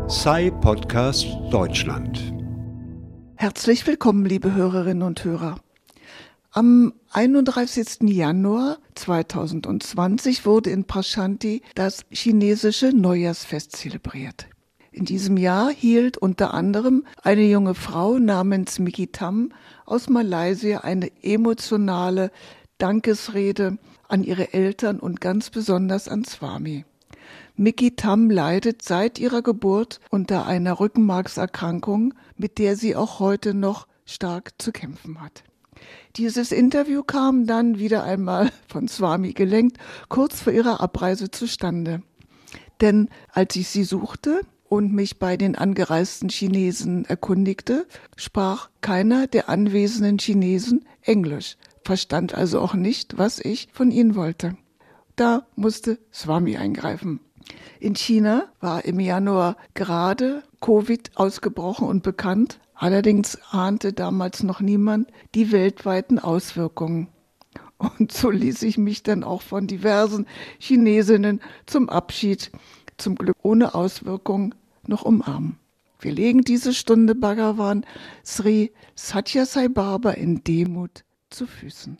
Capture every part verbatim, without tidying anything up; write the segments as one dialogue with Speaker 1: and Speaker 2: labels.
Speaker 1: S A I Podcast Deutschland.
Speaker 2: Herzlich willkommen, liebe Hörerinnen und Hörer. Am einunddreißigsten Januar zweitausendzwanzig wurde in Prashanti das chinesische Neujahrsfest zelebriert. In diesem Jahr hielt unter anderem eine junge Frau namens Miki Tam aus Malaysia eine emotionale Dankesrede an ihre Eltern und ganz besonders an Swami. Miki Tam leidet seit ihrer Geburt unter einer Rückenmarkserkrankung, mit der sie auch heute noch stark zu kämpfen hat. Dieses Interview kam dann wieder einmal von Swami gelenkt, kurz vor ihrer Abreise zustande. Denn als ich sie suchte und mich bei den angereisten Chinesen erkundigte, sprach keiner der anwesenden Chinesen Englisch, verstand also auch nicht, was ich von ihnen wollte. Da musste Swami eingreifen. In China war im Januar gerade Covid ausgebrochen und bekannt. Allerdings ahnte damals noch niemand die weltweiten Auswirkungen. Und so ließ ich mich dann auch von diversen Chinesinnen zum Abschied, zum Glück ohne Auswirkungen, noch umarmen. Wir legen diese Stunde Bhagavan Sri Sathya Sai Baba in Demut zu Füßen.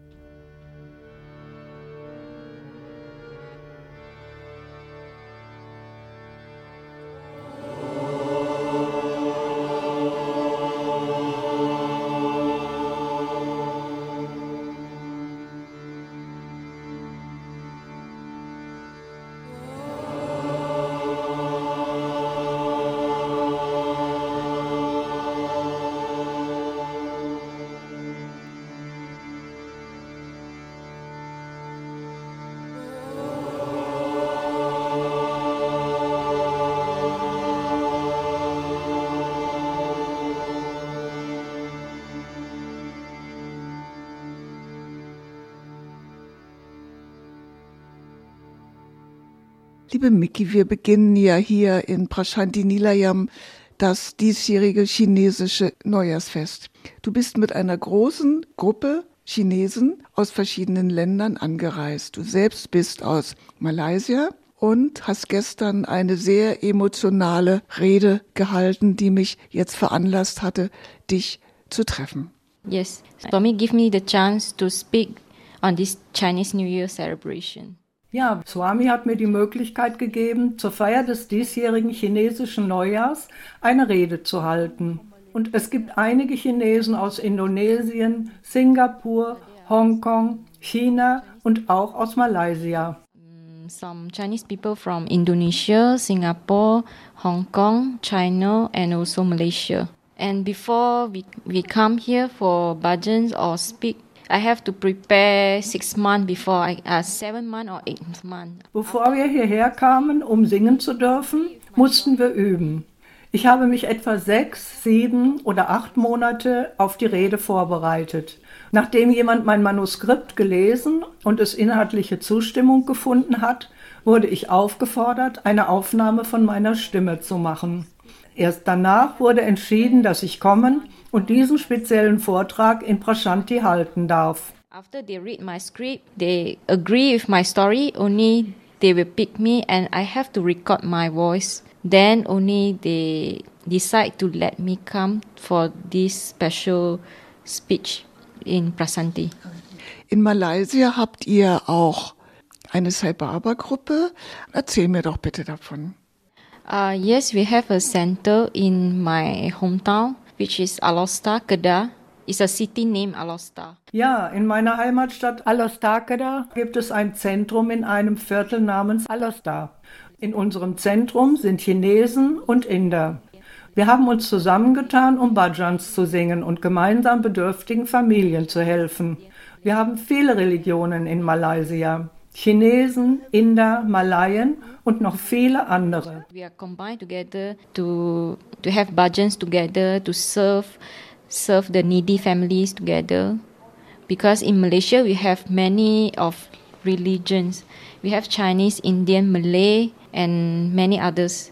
Speaker 2: Liebe Miki, wir beginnen ja hier in Prashanti Nilayam das diesjährige chinesische Neujahrsfest. Du bist mit einer großen Gruppe Chinesen aus verschiedenen Ländern angereist. Du selbst bist aus Malaysia und hast gestern eine sehr emotionale Rede gehalten, die mich jetzt veranlasst hatte, dich zu treffen.
Speaker 3: Yes, Swami gave me the chance to speak on this Chinese New Year celebration.
Speaker 4: Ja, Swami hat mir die Möglichkeit gegeben, zur Feier des diesjährigen chinesischen Neujahrs eine Rede zu halten. Und es gibt einige Chinesen aus Indonesien, Singapur, Hongkong, China und auch aus Malaysia.
Speaker 3: Some Chinese people from Indonesia, Singapore, Hong Kong, China and also Malaysia. And before we, we come here for bhajans or speak, I have to prepare six months before, I, uh, seven months or eight months.
Speaker 4: Bevor wir hierher kamen, um singen zu dürfen, mussten wir üben. Ich habe mich etwa sechs, sieben oder acht Monate auf die Rede vorbereitet. Nachdem jemand mein Manuskript gelesen und es inhaltliche Zustimmung gefunden hat, wurde ich aufgefordert, eine Aufnahme von meiner Stimme zu machen. Erst danach wurde entschieden, dass ich kommen und diesen speziellen Vortrag in Prashanti halten darf.
Speaker 3: After they read my script, they agree with my story, only they will pick me and I have to record my voice. Then only they decide to let me come for this special speech in Prashanti.
Speaker 2: In Malaysia habt ihr auch eine Sai Baba Gruppe. Erzähl mir doch bitte davon.
Speaker 3: Uh, yes, we have a center in my hometown, which is Alor-Setar, Kedah. It's a city named Alor-Setar.
Speaker 4: Ja, in meiner Heimatstadt Alor-Setar, Kedah gibt es ein Zentrum in einem Viertel namens Alor-Setar. In unserem Zentrum sind Chinesen und Inder. Wir haben uns zusammengetan, um Bhajans zu singen und gemeinsam bedürftigen Familien zu helfen. Wir haben viele Religionen in Malaysia. Chinesen, Inder, Malayen und noch viele andere.
Speaker 3: We are combined together to to have bhajans together to serve serve the needy families together, because in Malaysia we have many of religions. We have Chinese, Indian, Malay and many others.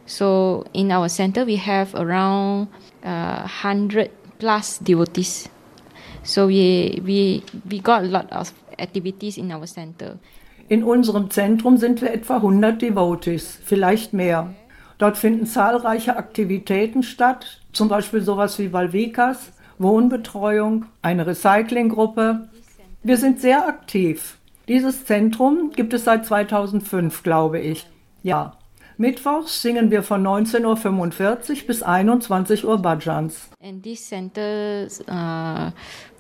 Speaker 3: So in our center we have around uh, one hundred plus devotees. So we we we got a lot of activities in our center.
Speaker 4: In unserem Zentrum sind wir etwa hundert Devotees, vielleicht mehr. Dort finden zahlreiche Aktivitäten statt, zum Beispiel sowas wie Valvikas, Wohnbetreuung, eine Recyclinggruppe. Wir sind sehr aktiv. Dieses Zentrum gibt es seit zweitausendfünf, glaube ich. Ja. Mittwochs singen wir von neunzehn Uhr fünfundvierzig bis einundzwanzig Uhr Bhajans.
Speaker 3: And this center uh,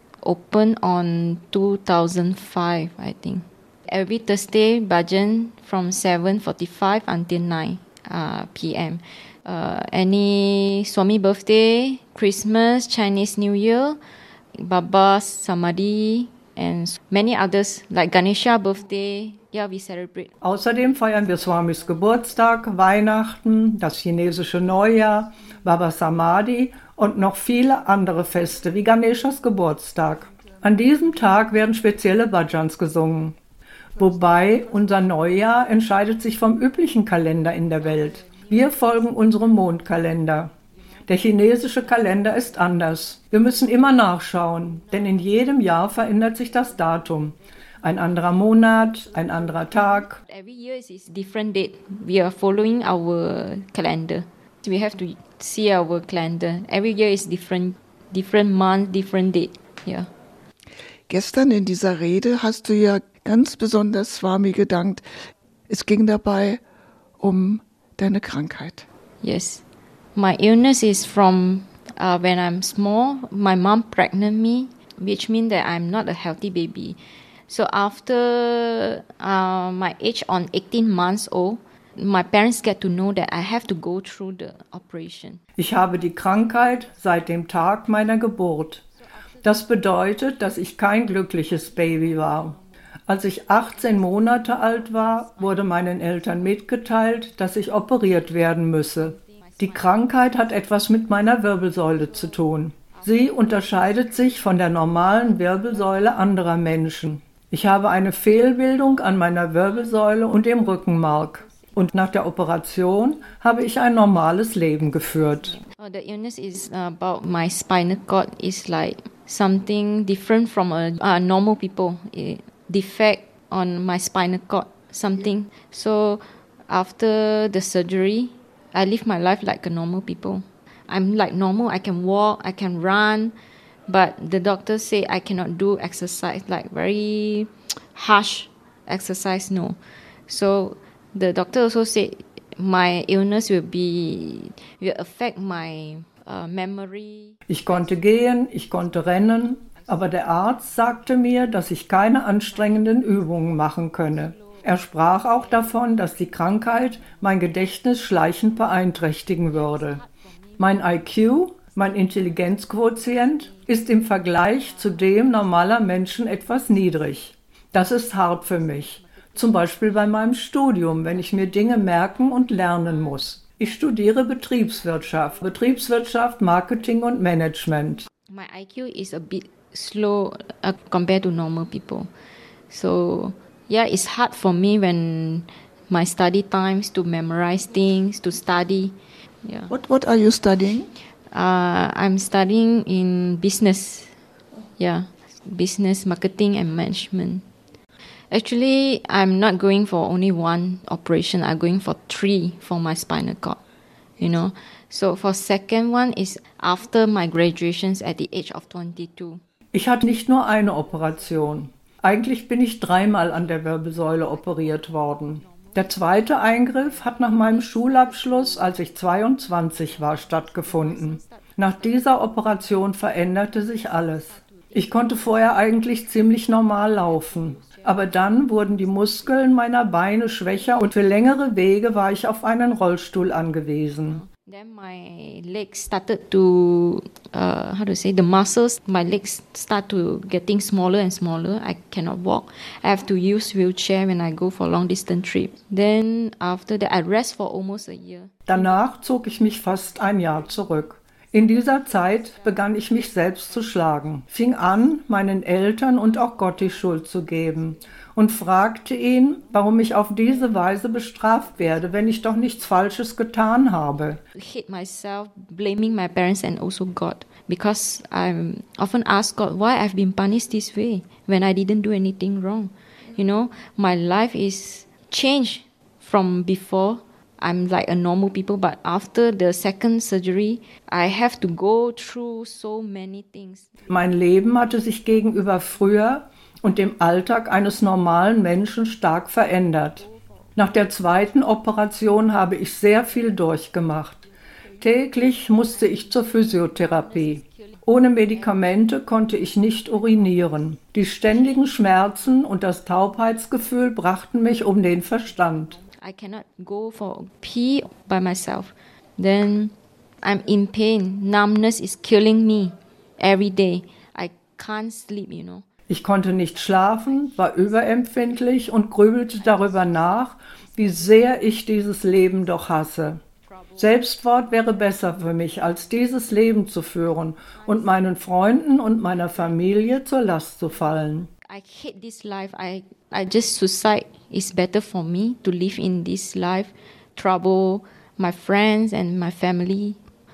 Speaker 3: opened on two thousand five, I think. Every Thursday, bhajan from seven forty-five until nine uh, p m. Uh, any Swami birthday, Christmas, Chinese New Year, Baba's Samadhi, and many others like Ganesha birthday. Yeah, we celebrate.
Speaker 4: Außerdem feiern wir Swamis Geburtstag, Weihnachten, das chinesische Neujahr, Baba Samadhi und noch viele andere Feste wie Ganeshas Geburtstag. An diesem Tag werden spezielle Bhajans gesungen. Wobei unser Neujahr entscheidet sich vom üblichen Kalender in der Welt. Wir folgen unserem Mondkalender. Der chinesische Kalender ist anders. Wir müssen immer nachschauen, denn in jedem Jahr verändert sich das Datum. Ein anderer Monat, ein anderer Tag.
Speaker 3: Every year is different date. We are following our calendar. We have to see our calendar. Every year is different, different month, different date. Yeah.
Speaker 2: Gestern in dieser Rede hast du ja ganz besonders Swami gedankt. Es ging dabei um deine Krankheit.
Speaker 3: Yes. My illness is from uh, when I'm small, my mom pregnant me, which means that I'm not a healthy baby. So after uh, my age on eighteen months old, my parents get to know that I have to go through the operation.
Speaker 4: Ich habe die Krankheit seit dem Tag meiner Geburt. Das bedeutet, dass ich kein glückliches Baby war. Als ich achtzehn Monate alt war, wurde meinen Eltern mitgeteilt, dass ich operiert werden müsse. Die Krankheit hat etwas mit meiner Wirbelsäule zu tun. Sie unterscheidet sich von der normalen Wirbelsäule anderer Menschen. Ich habe eine Fehlbildung an meiner Wirbelsäule und im Rückenmark. Und nach der Operation habe ich ein normales Leben geführt.
Speaker 3: Oh, the illness is about my spinal cord. It's like something different from a uh, normal people. A defect on my spinal cord, something. So after the surgery, I live my life like a normal people. I'm like normal. I can walk, I can run. But the doctor say I cannot do exercise, like very harsh exercise, no. So the doctor also said my illness will be, will affect my uh, memory.
Speaker 4: Ich konnte gehen, ich konnte rennen, aber der Arzt sagte mir, dass ich keine anstrengenden Übungen machen könne. Er sprach auch davon, dass die Krankheit mein Gedächtnis schleichend beeinträchtigen würde. Mein I Q, mein Intelligenzquotient, ist im Vergleich zu dem normaler Menschen etwas niedrig. Das ist hart für mich. Zum Beispiel bei meinem Studium, wenn ich mir Dinge merken und lernen muss. Ich studiere Betriebswirtschaft, Betriebswirtschaft, Marketing und Management.
Speaker 3: My I Q is a bit slow uh, compared to normal people. So yeah, it's hard for me when my study times to memorize things, to study. Yeah.
Speaker 2: What What are you studying?
Speaker 3: Uh, I'm studying in business. Yeah, business, marketing and management. Actually, I'm not going for only one operation. I'm going for three for my spinal cord, you know. So for second one is after my graduations at the age of twenty-two.
Speaker 4: Ich hatte nicht nur eine Operation. Eigentlich bin ich dreimal an der Wirbelsäule operiert worden. Der zweite Eingriff hat nach meinem Schulabschluss, als ich zweiundzwanzig war, stattgefunden. Nach dieser Operation veränderte sich alles. Ich konnte vorher eigentlich ziemlich normal laufen. Aber dann wurden die Muskeln meiner Beine schwächer und für längere Wege war ich auf einen Rollstuhl angewiesen.
Speaker 3: Then my legs started to, uh, how to say, the muscles, my legs start to getting smaller and smaller. I cannot walk. I have to use wheelchair when I go for long distance trip. Then after that, I rest for almost a year.
Speaker 4: Danach zog ich mich fast ein Jahr zurück. In dieser Zeit begann ich mich selbst zu schlagen, fing an, meinen Eltern und auch Gott die Schuld zu geben und fragte ihn, warum ich auf diese Weise bestraft werde, wenn ich doch nichts Falsches getan habe.
Speaker 3: I hate myself, blaming my parents and also God, because I often ask God why I've been punished this way when I didn't do anything wrong. You know, my life is changed from before I'm like a normal people, but after the second surgery, I have to go through so many things.
Speaker 4: Mein Leben hatte sich gegenüber früher und dem Alltag eines normalen Menschen stark verändert. Nach der zweiten Operation habe ich sehr viel durchgemacht. Täglich musste ich zur Physiotherapie. Ohne Medikamente konnte ich nicht urinieren. Die ständigen Schmerzen und das Taubheitsgefühl brachten mich um den Verstand.
Speaker 3: I cannot go for pee by myself. Then I'm in pain. Numbness is killing me every day. I can't sleep, you know.
Speaker 4: Ich konnte nicht schlafen, war überempfindlich und grübelte darüber nach, wie sehr ich dieses Leben doch hasse. Selbstmord wäre besser für mich, als dieses Leben zu führen und meinen Freunden und meiner Familie zur Last zu fallen.
Speaker 3: I hate this life. I, I just suicide is better for me to live in this life, trouble my friends and my family.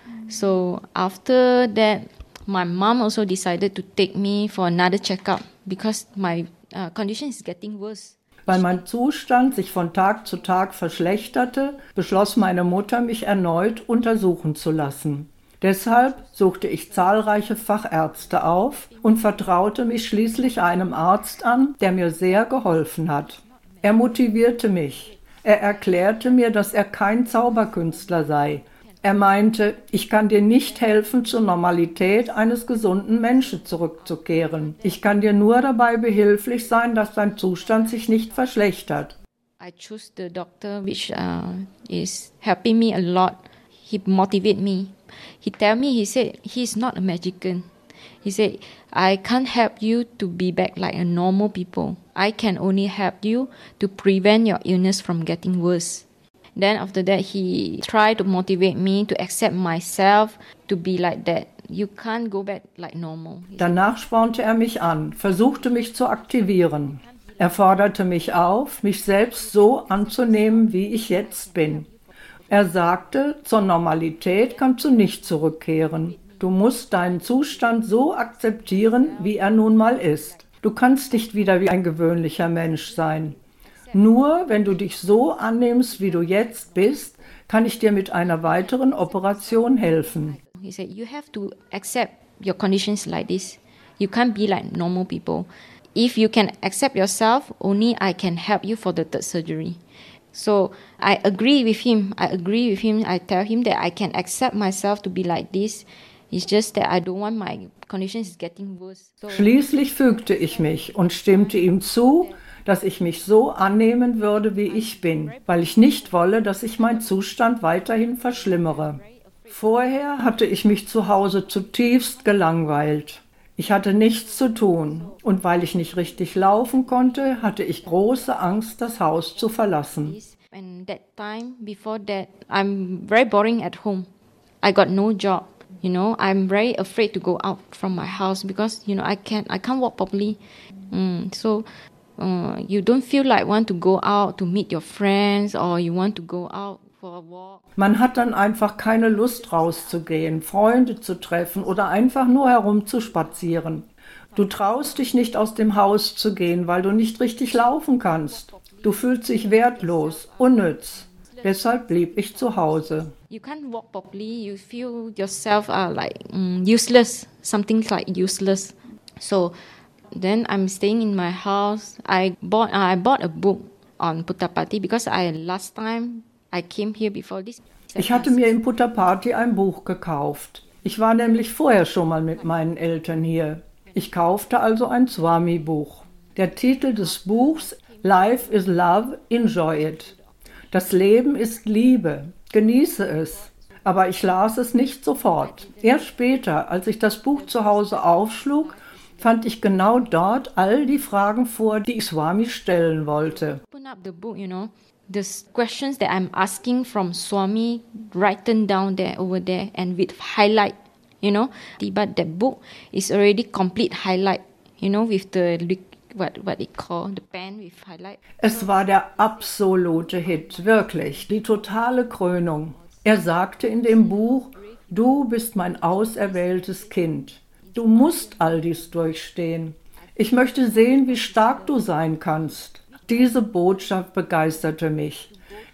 Speaker 3: So after that, my mom also decided to take me for another checkup because my uh, condition is getting worse.
Speaker 4: Weil mein Zustand sich von Tag zu Tag verschlechterte, beschloss meine Mutter, mich erneut untersuchen zu lassen. Deshalb suchte ich zahlreiche Fachärzte auf und vertraute mich schließlich einem Arzt an, der mir sehr geholfen hat. Er motivierte mich. Er erklärte mir, dass er kein Zauberkünstler sei. Er meinte, ich kann dir nicht helfen, zur Normalität eines gesunden Menschen zurückzukehren. Ich kann dir nur dabei behilflich sein, dass dein Zustand sich nicht verschlechtert.
Speaker 3: I choose the doctor which uh, is helping me a lot. He motivate me. He tell me, he said, he's not a magician. He said, I can't help you to be back like a normal people. I can only help you to prevent your illness from getting worse. Then after that, he tried to motivate me to accept myself, to be like that. You can't go back like normal.
Speaker 4: Danach spornte er mich an, versuchte mich zu aktivieren. Er forderte mich auf, mich selbst so anzunehmen, wie ich jetzt bin. Er sagte, zur Normalität kannst du nicht zurückkehren. Du musst deinen Zustand so akzeptieren, wie er nun mal ist. Du kannst nicht wieder wie ein gewöhnlicher Mensch sein. Nur wenn du dich so annimmst, wie du jetzt bist, kann ich dir mit einer weiteren Operation helfen.
Speaker 3: He said, you have to accept your conditions like this. You can't be like normal people. If you can accept yourself, only I can help you for the third surgery. So I agree with him. I agree with him. I tell him that I can accept myself to be like this. It's just that I don't want my conditions getting worse. So
Speaker 4: Schließlich fügte ich mich und stimmte ihm zu, dass ich mich so annehmen würde, wie ich bin, weil ich nicht wolle, dass sich mein Zustand weiterhin verschlimmere. Vorher hatte ich mich zu Hause zutiefst gelangweilt. Ich hatte nichts zu tun und weil ich nicht richtig laufen konnte, hatte ich große Angst, das Haus zu verlassen.
Speaker 3: and that time before that, I'm very boring at home. I got no job. You know, I'm very afraid to go out from my house because, you know, I can't, I can't walk properly. Mm, so uh, you don't feel like want to go out to meet your friends or you want to go out for a walk.
Speaker 4: Man hat dann einfach keine Lust rauszugehen, Freunde zu treffen oder einfach nur herumzuspazieren. Du traust dich nicht aus dem Haus zu gehen, weil du nicht richtig laufen kannst. Du fühlst dich wertlos, unnütz. Deshalb blieb ich zu Hause.
Speaker 3: You can't walk properly. You feel yourself are like um, useless. Something's like useless. So then I'm staying in my house. I bought uh, I bought a book on Puttapati because I last time I came here before this.
Speaker 4: Ich hatte mir in Puttapati ein Buch gekauft. Ich war nämlich vorher schon mal mit meinen Eltern hier. Ich kaufte also ein Swami-Buch. Der Titel des Buchs Life is Love, Enjoy It. Das Leben ist Liebe, genieße es. Aber ich las es nicht sofort. Erst später, als ich das Buch zu Hause aufschlug, fand ich genau dort all die Fragen vor, die ich Swami stellen wollte.
Speaker 3: Open up the book, you know, the questions that I'm asking from Swami, written down there over there and with highlight, you know. But that book is already complete highlight, you know, with the what what it call the pen with highlight.
Speaker 4: Es war der absolute Hit, wirklich, die totale Krönung. Er sagte in dem Buch, du bist mein auserwähltes Kind. Du musst all dies durchstehen. Ich möchte sehen, wie stark du sein kannst. Diese Botschaft begeisterte mich.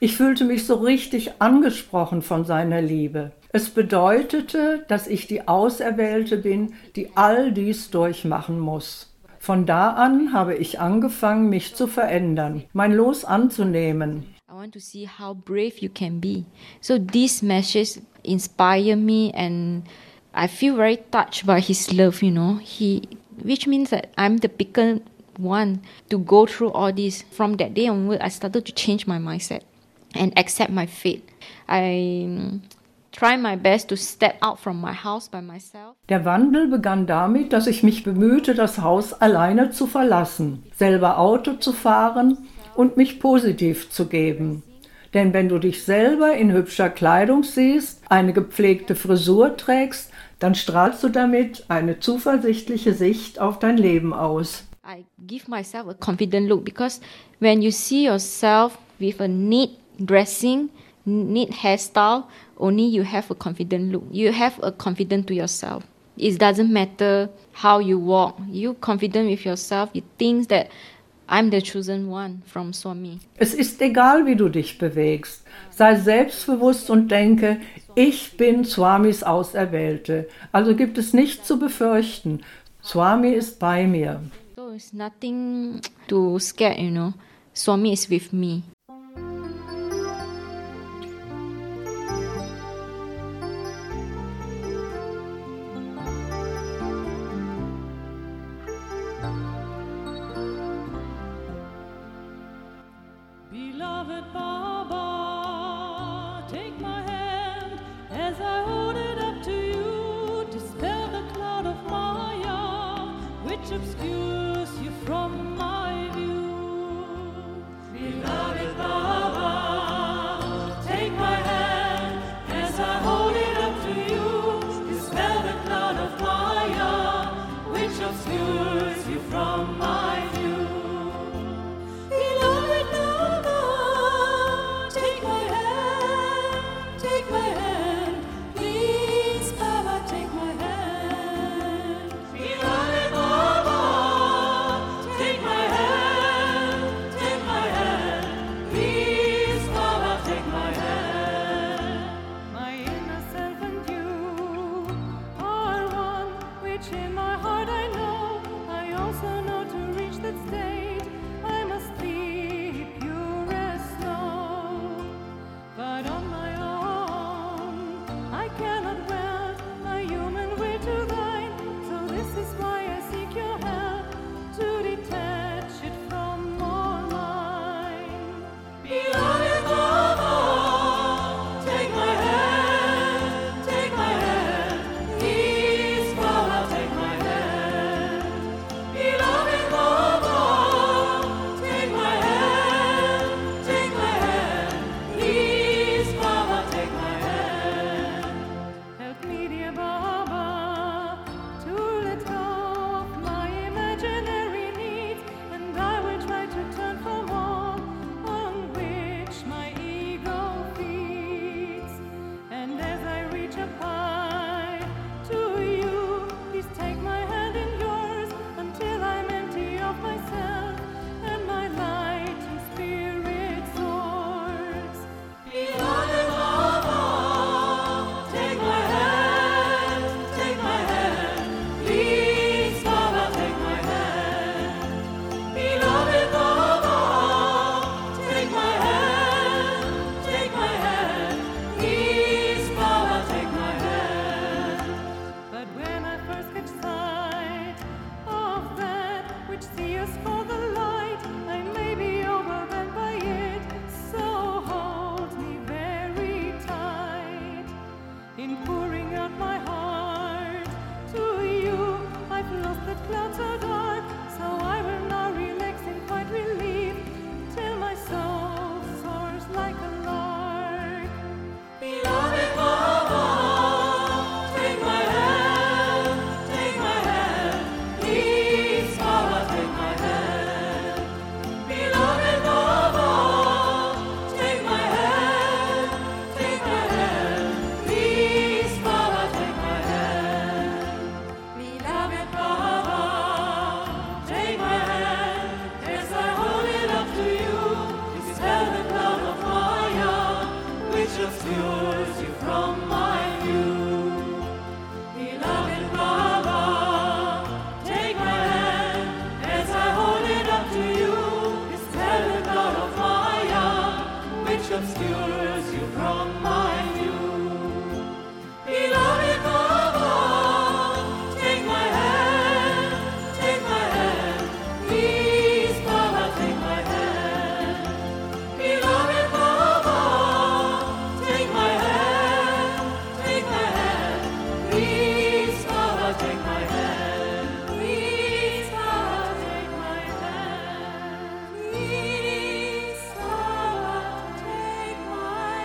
Speaker 4: Ich fühlte mich so richtig angesprochen von seiner Liebe. Es bedeutete, dass ich die Auserwählte bin, die all dies durchmachen muss. Von da an habe ich angefangen, mich zu verändern, mein Los anzunehmen.
Speaker 3: I want to see how brave you can be. So this message inspire me, and I feel very touched by his love, you know. He, which means that I'm the picked one to go through all this. From that day onward, I started to change my mindset and accept my fate. I um, try my best to step out from my house by myself.
Speaker 4: Der Wandel begann damit, dass ich mich bemühte, das Haus alleine zu verlassen, selber Auto zu fahren und mich positiv zu geben. Denn wenn du dich selber in hübscher Kleidung siehst, eine gepflegte Frisur trägst, dann strahlst du damit eine zuversichtliche Sicht auf dein Leben aus.
Speaker 3: I give myself a confident look, because when you see yourself with a neat dressing, neat hairstyle, only you have a confident look. You have a confidence to yourself. It doesn't matter how you walk. You confident with yourself. You think that I'm the chosen one from Swami.
Speaker 4: Es ist egal, wie du dich bewegst. Sei selbstbewusst und denke, ich bin Swamis Auserwählte. Also gibt es nichts zu befürchten. Swami ist bei mir.
Speaker 3: So it's nothing to scare, you know. Swami is with me.
Speaker 5: Beloved Baba, take my hand as I hold it up to you. Dispel the cloud of Maya, which obscures you from my view. Beloved Baba, take my hand as I hold it up to you. Dispel the cloud of Maya, which obscures you from my view. Beloved Baba, take obscures you from my view. Beloved Baba, take my hand, take my hand, please Baba, take my hand. Beloved Baba, take my hand, take my hand, please Baba, take my hand. Please Baba, take my hand. Please Baba, take my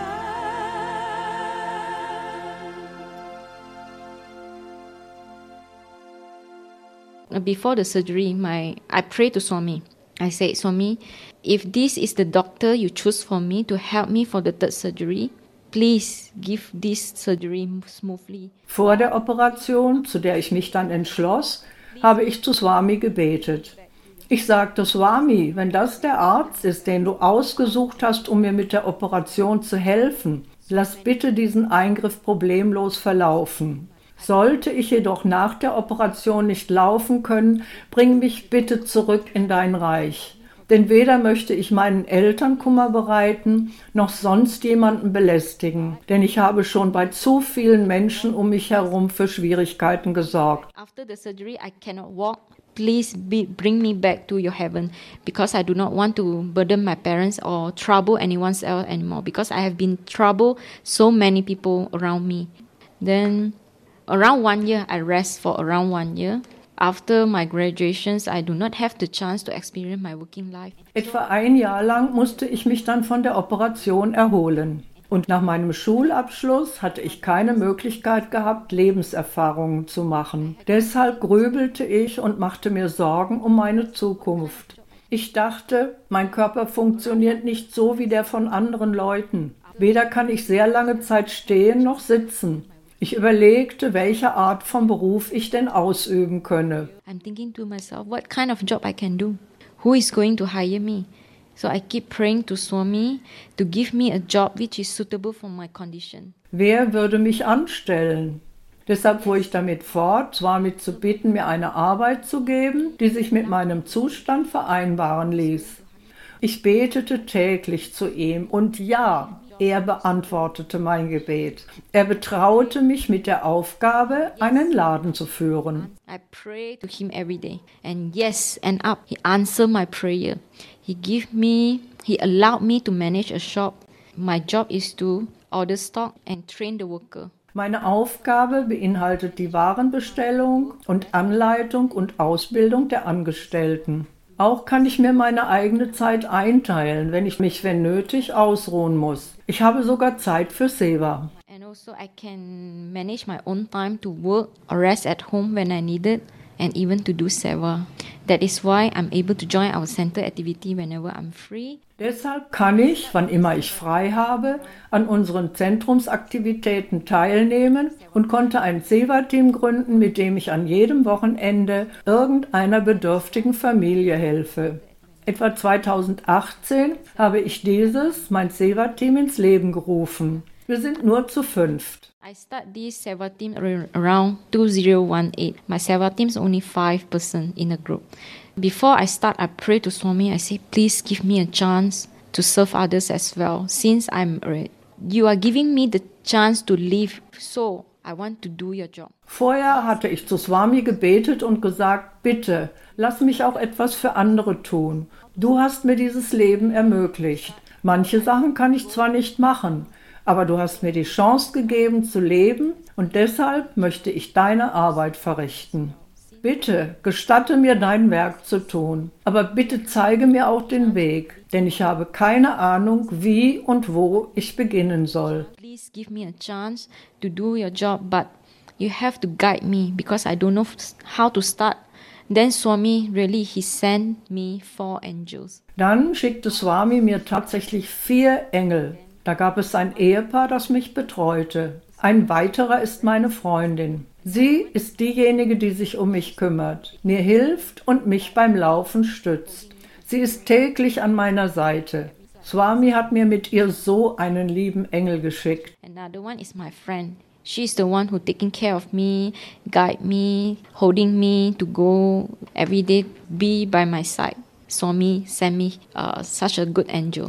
Speaker 5: hand.
Speaker 3: Before the surgery, my I prayed to Swami. I said, Swami, if this is the doctor you choose for me to help me for the third surgery, please give this surgery smoothly.
Speaker 4: Vor der Operation, zu der ich mich dann entschloss, habe ich zu Swami gebetet. Ich sagte, Swami, wenn das der Arzt ist, den du ausgesucht hast, um mir mit der Operation zu helfen, lass bitte diesen Eingriff problemlos verlaufen. Sollte ich jedoch nach der Operation nicht laufen können, bring mich bitte zurück in dein Reich. Denn weder möchte ich meinen Eltern Kummer bereiten, noch sonst jemanden belästigen. Denn ich habe schon bei zu vielen Menschen um mich herum für Schwierigkeiten gesorgt.
Speaker 3: After the surgery, I cannot walk. Please be, bring me back to your heaven, because I do not want to burden my parents or trouble anyone else anymore, because I have been trouble so many people around me. Then around one year, I rest for around one year. After my graduations, I do not have the chance to experience my working life.
Speaker 4: Etwa ein Jahr lang musste ich mich dann von der Operation erholen. Und nach meinem Schulabschluss hatte ich keine Möglichkeit gehabt, Lebenserfahrungen zu machen. Deshalb grübelte ich und machte mir Sorgen um meine Zukunft. Ich dachte, mein Körper funktioniert nicht so wie der von anderen Leuten. Weder kann ich sehr lange Zeit stehen noch sitzen. Ich überlegte, welche Art von Beruf ich denn ausüben könne.
Speaker 3: I'm thinking to myself, what kind of job I can do? Who is going to hire me? So I keep praying to Swami to give me a job which is suitable for my condition.
Speaker 4: Wer würde mich anstellen? Deshalb fuhr ich damit fort, Swami zu bitten, mir eine Arbeit zu geben, die sich mit meinem Zustand vereinbaren ließ. Ich betete täglich zu ihm und ja, er beantwortete mein Gebet. Er betraute mich mit der Aufgabe, einen Laden zu führen.
Speaker 3: I pray to him every day. And yes, and up, he answered my prayer. He gave me, he allowed me to manage a shop. My job is to order stock and train the worker.
Speaker 4: Meine Aufgabe beinhaltet die Warenbestellung und Anleitung und Ausbildung der Angestellten. Auch kann ich mir meine eigene Zeit einteilen, wenn ich mich, wenn nötig, ausruhen muss. Ich habe sogar Zeit für Seva.
Speaker 3: And also I can manage my own time to work or rest at home when I need it, and even to do seva. That is why I'm able to join our center activity whenever I'm free.
Speaker 4: Deshalb kann ich, wann immer ich frei habe, an unseren Zentrumsaktivitäten teilnehmen und konnte ein Seva-Team gründen, mit dem ich an jedem Wochenende irgendeiner bedürftigen Familie helfe. Etwa zweitausendachtzehn habe ich dieses, mein Seva-Team, ins Leben gerufen. Wir sind nur zu fünft.
Speaker 3: I start this Seva team around two thousand eighteen. My Seva team is only five person in a group. Before I start, I pray to Swami. I say, please give me a chance to serve others as well. Since I'm, you are giving me the chance to live, so I want to do your job.
Speaker 4: Vorher hatte ich zu Swami gebetet und gesagt, bitte, lass mich auch etwas für andere tun. Du hast mir dieses Leben ermöglicht. Manche Sachen kann ich zwar nicht machen, aber du hast mir die Chance gegeben zu leben und deshalb möchte ich deine Arbeit verrichten. Bitte, gestatte mir dein Werk zu tun, aber bitte zeige mir auch den Weg, denn ich habe keine Ahnung, wie und wo ich beginnen soll.
Speaker 3: Please give me a chance to do your job, but you have to guide me because I don't know how to start. Then Swami really, he sent me four angels.
Speaker 4: Dann schickte Swami mir tatsächlich vier Engel. Da gab es ein Ehepaar, das mich betreute. Ein weiterer ist meine Freundin. Sie ist diejenige, die sich um mich kümmert, mir hilft und mich beim Laufen stützt. Sie ist täglich an meiner Seite. Swami hat mir mit ihr so einen lieben Engel geschickt.
Speaker 3: Another one is my friend. She's the one who taking care of me, guide me, holding me to go every day, be by my side. Swami sent me uh, such a good angel.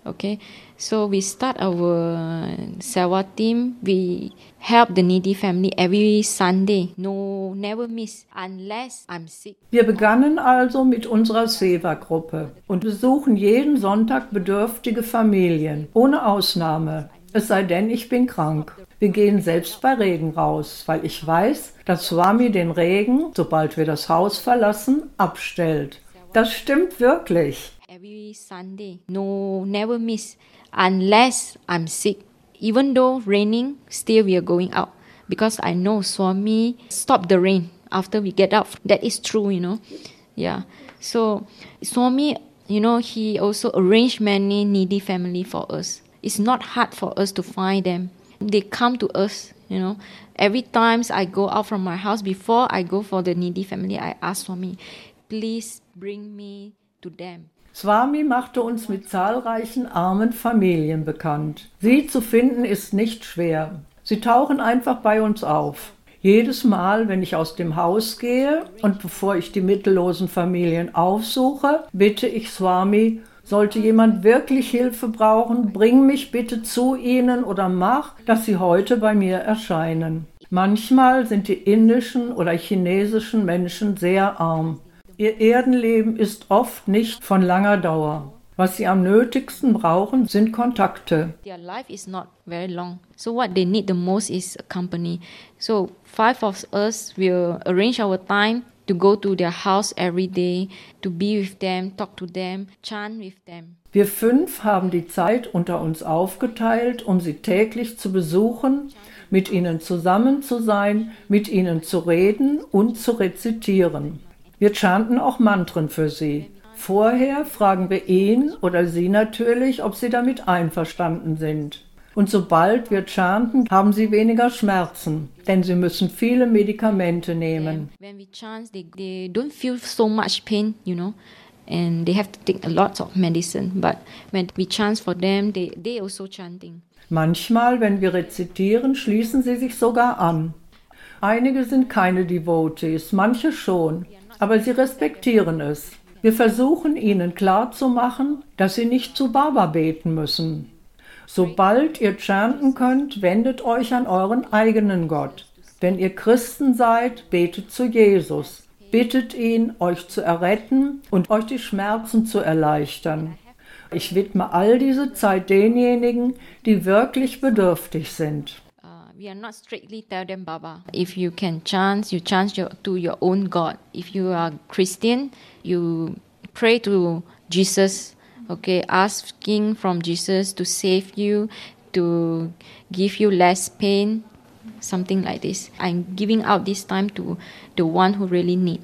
Speaker 3: Okay, so we start our Sewa team. We help the needy family every Sunday. No, never miss unless I'm sick.
Speaker 4: Wir begannen also mit unserer Seva-Gruppe und besuchen jeden Sonntag bedürftige Familien, ohne Ausnahme. Es sei denn, ich bin krank. Wir gehen selbst bei Regen raus, weil ich weiß, dass Swami den Regen, sobald wir das Haus verlassen, abstellt. Das stimmt wirklich.
Speaker 3: Every Sunday, no, never miss unless I'm sick. Even though raining, still we are going out because I know Swami stop the rain after we get out. That is true, you know. Yeah. So Swami, you know, he also arranged many needy family for us. It's not hard for us to find them. They come to us, you know. Every time I go out from my house, before I go for the needy family, I ask Swami, please bring me to them.
Speaker 4: Swami machte uns mit zahlreichen armen Familien bekannt. Sie zu finden ist nicht schwer. Sie tauchen einfach bei uns auf. Jedes Mal, wenn ich aus dem Haus gehe und bevor ich die mittellosen Familien aufsuche, bitte ich Swami, sollte jemand wirklich Hilfe brauchen, bring mich bitte zu ihnen oder mach, dass sie heute bei mir erscheinen. Manchmal sind die indischen oder chinesischen Menschen sehr arm. Ihr Erdenleben ist oft nicht von langer Dauer. Was sie am nötigsten brauchen, sind Kontakte.
Speaker 3: Their life is not very long. So what they need the most is a company. So five of us will arrange our time to go to their house every day, to be with them, talk to them, chant with them.
Speaker 4: Wir fünf haben die Zeit unter uns aufgeteilt, um sie täglich zu besuchen, mit ihnen zusammen zu sein, mit ihnen zu reden und zu rezitieren. Wir chanten auch Mantren für sie. Vorher fragen wir ihn oder sie natürlich, ob sie damit einverstanden sind. Und sobald wir chanten, haben sie weniger Schmerzen, denn sie müssen viele Medikamente nehmen.
Speaker 3: When we chant, they, they don't feel so much pain, you know, and they have to take a lot of medicine. But when we chant for them, they, they also chanting.
Speaker 4: Manchmal, wenn wir rezitieren, schließen sie sich sogar an. Einige sind keine Devotees, manche schon. Aber sie respektieren es. Wir versuchen ihnen klarzumachen, dass sie nicht zu Baba beten müssen. Sobald ihr chanten könnt, wendet euch an euren eigenen Gott. Wenn ihr Christen seid, betet zu Jesus. Bittet ihn, euch zu erretten und euch die Schmerzen zu erleichtern. Ich widme all diese Zeit denjenigen, die wirklich bedürftig sind.
Speaker 3: We are not strictly tell them Baba. If you can chant, you chant your, to your own God. If you are Christian, you pray to Jesus, okay, asking from Jesus to save you, to give you less pain, something like this. I'm giving out this time to the one who really need.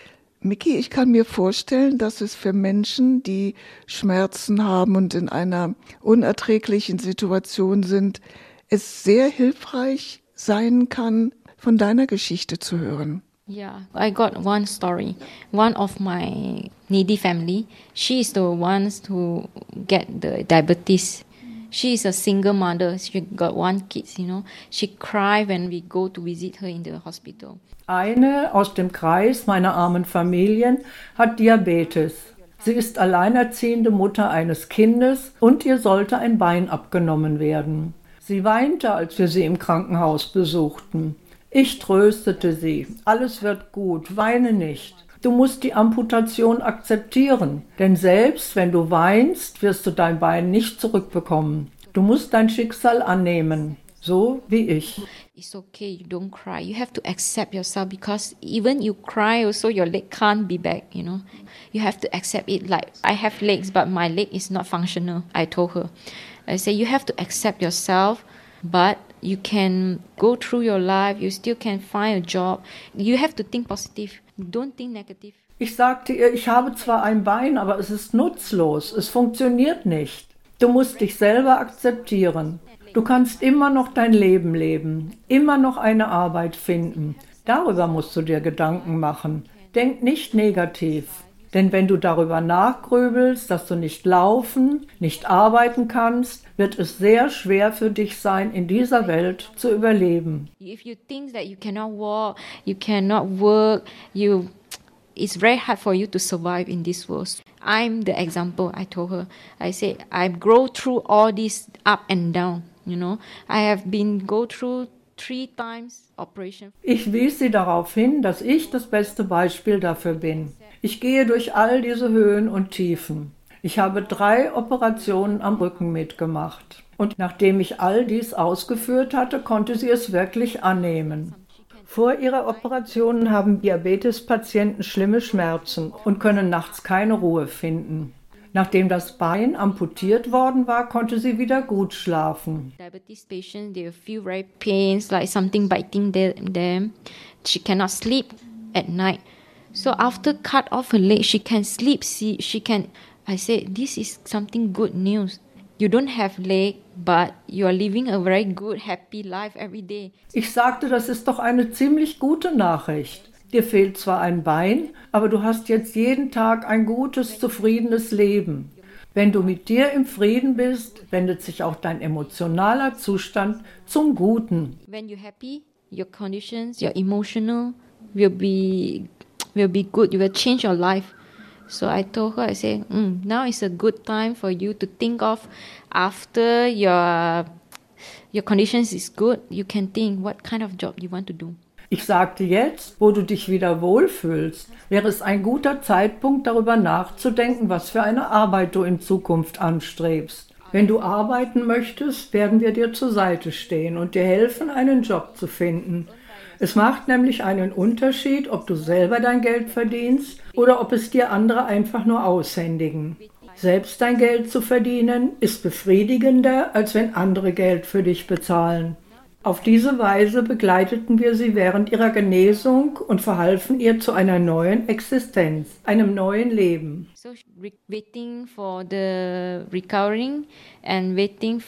Speaker 2: Miki, ich kann mir vorstellen, dass es für Menschen, die Schmerzen haben und in einer unerträglichen Situation sind, es sehr hilfreich sein kann, von deiner Geschichte zu hören.
Speaker 3: Yeah, I got one story. One of my needy family, she is the ones who get the diabetes. She is a single mother. She got one kid, you know. She cry when we go to visit her in the hospital.
Speaker 4: Eine aus dem Kreis meiner armen Familien hat Diabetes. Sie ist alleinerziehende Mutter eines Kindes und ihr sollte ein Bein abgenommen werden. Sie weinte, als wir sie im Krankenhaus besuchten. Ich tröstete sie. Alles wird gut, weine nicht. Du musst die Amputation akzeptieren, denn selbst wenn du weinst, wirst du dein Bein nicht zurückbekommen. Du musst dein Schicksal annehmen, so wie ich.
Speaker 3: It's okay, you don't cry. You have to accept yourself because even you cry also your leg can't be back, you know. You have to accept it like, I have legs but my leg is not functional, I told her. I say you have to accept yourself, but you can go through your life, you still can find a job. You have to think positive, don't think negative.
Speaker 4: Ich sagte ihr, ich habe zwar ein Bein, aber es ist nutzlos, es funktioniert nicht. Du musst dich selber akzeptieren. Du kannst immer noch dein Leben leben, immer noch eine Arbeit finden. Darüber musst du dir Gedanken machen. Denk nicht negativ. Denn wenn du darüber nachgrübelst, dass du nicht laufen, nicht arbeiten kannst, wird es sehr schwer für dich sein, in dieser Welt zu überleben.
Speaker 3: If you think that you cannot walk, you cannot work, you, it's very hard for you to survive in this world. I'm the example. I told her. I said, I grow through all this up and down. You know, I have been go through three times operation.
Speaker 4: Ich wies sie darauf hin, dass ich das beste Beispiel dafür bin. Ich gehe durch all diese Höhen und Tiefen. Ich habe drei Operationen am Rücken mitgemacht. Und nachdem ich all dies ausgeführt hatte, konnte sie es wirklich annehmen. Vor ihrer Operation haben Diabetespatienten schlimme Schmerzen und können nachts keine Ruhe finden. Nachdem das Bein amputiert worden war, konnte sie wieder gut schlafen.
Speaker 3: Diabetes patients, they feel very pains, like something biting them. She cannot sleep at night. So after cut off her leg, she can sleep. She, she can. I said, this is something good news. You don't have leg, but you are living a very good, happy life every day.
Speaker 4: Ich sagte, das ist doch eine ziemlich gute Nachricht. Dir fehlt zwar ein Bein, aber du hast jetzt jeden Tag ein gutes, zufriedenes Leben. Wenn du mit dir im Frieden bist, wendet sich auch dein emotionaler Zustand zum Guten.
Speaker 3: When you're happy, your conditions, your emotional will be will be good. You will change your life. So I told her, I said, mm, now is a good time for you to think of after your your conditions is good. You can think what kind of job you want to do.
Speaker 4: Ich sagte, jetzt, wo du dich wieder wohlfühlst, wäre es ein guter Zeitpunkt, darüber nachzudenken, was für eine Arbeit du in Zukunft anstrebst. Wenn du arbeiten möchtest, werden wir dir zur Seite stehen und dir helfen, einen Job zu finden. Es macht nämlich einen Unterschied, ob du selber dein Geld verdienst oder ob es dir andere einfach nur aushändigen. Selbst dein Geld zu verdienen, ist befriedigender, als wenn andere Geld für dich bezahlen. Auf diese Weise begleiteten wir sie während ihrer Genesung und verhalfen ihr zu einer neuen Existenz, einem neuen Leben.
Speaker 3: So waiting for the recovering and waiting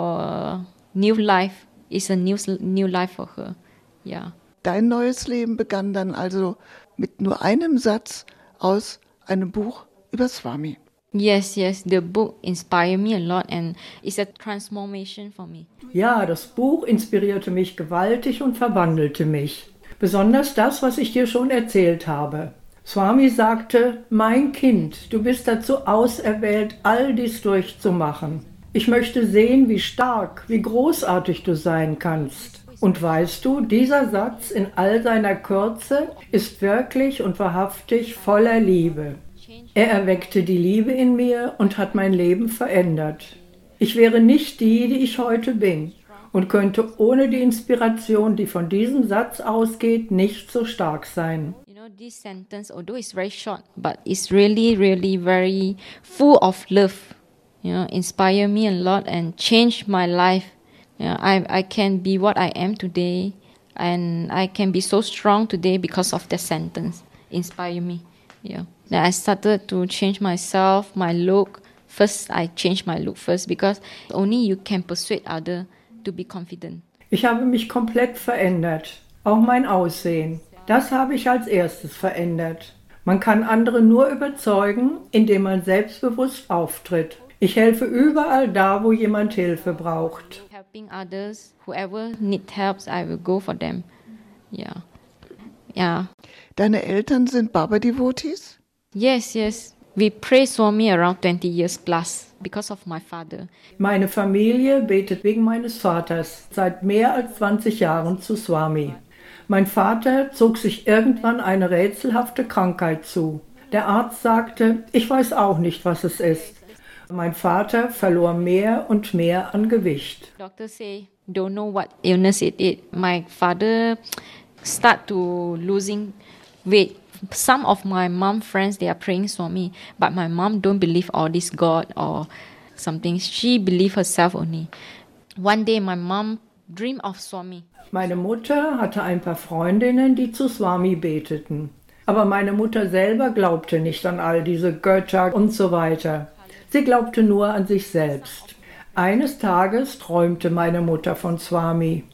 Speaker 3: for new life is a new new life for her. Yeah.
Speaker 2: Dein neues Leben begann dann also mit nur einem Satz aus einem Buch über Swami.
Speaker 3: Yes, yes, the book inspired me a lot and it's a transformation for me.
Speaker 4: Ja, das Buch inspirierte mich gewaltig und verwandelte mich. Besonders das, was ich dir schon erzählt habe. Swami sagte, mein Kind, du bist dazu auserwählt, all dies durchzumachen. Ich möchte sehen, wie stark, wie großartig du sein kannst. Und weißt du, dieser Satz in all seiner Kürze ist wirklich und wahrhaftig voller Liebe. Er erweckte die Liebe in mir und hat mein Leben verändert. Ich wäre nicht die, die ich heute bin und könnte ohne die Inspiration, die von diesem Satz ausgeht, nicht so stark sein.
Speaker 3: You know, this sentence, although it's very short, but it's really, really very full of love. You know, inspire me a lot and change my life. You know, I I can be what I am today, and I can be so strong today because of that sentence. Inspire me. Yeah. Then I started to change myself, my look. First, I changed my look first because only you can persuade others to be confident.
Speaker 4: Ich habe mich komplett verändert, auch mein Aussehen. Das habe ich als erstes verändert. Man kann andere nur überzeugen, indem man selbstbewusst auftritt. Ich helfe überall da, wo jemand Hilfe braucht.
Speaker 3: Helping others, whoever need help, I will go for them. Yeah. Yeah.
Speaker 2: Deine Eltern sind Baba-Devotees?
Speaker 3: Yes, yes. We pray Swami around twenty years plus because of my father.
Speaker 4: Meine Familie betet wegen meines Vaters seit mehr als zwanzig Jahren zu Swami. Mein Vater zog sich irgendwann eine rätselhafte Krankheit zu. Der Arzt sagte, ich weiß auch nicht, was es ist. Mein Vater verlor mehr und mehr an Gewicht.
Speaker 3: Doctors say, don't know what illness it is. My father start to losing weight. Some of my mom friends, they are praying Swami, but my mom don't believe all this God or something. She believe herself only. One day my mom dreamed of Swami.
Speaker 4: Meine Mutter hatte ein paar Freundinnen, die zu Swami beteten. Aber meine Mutter selber glaubte nicht an all diese Götter und so weiter. Sie glaubte nur an sich selbst. Eines Tages träumte meine Mutter von Swami.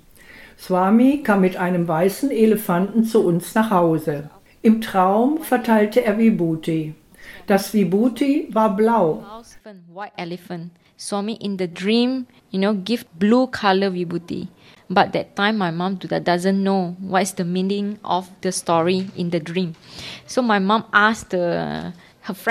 Speaker 4: Swami kam mit einem weißen Elefanten zu uns nach Hause. Im Traum verteilte er Vibhuti. Das Vibhuti war blau.
Speaker 3: White elephant. Swami in the dream, you know, give blue color Vibhuti. But that time my mom doesn't know what is the meaning of the story in the dream. So my mom asked the, her friend,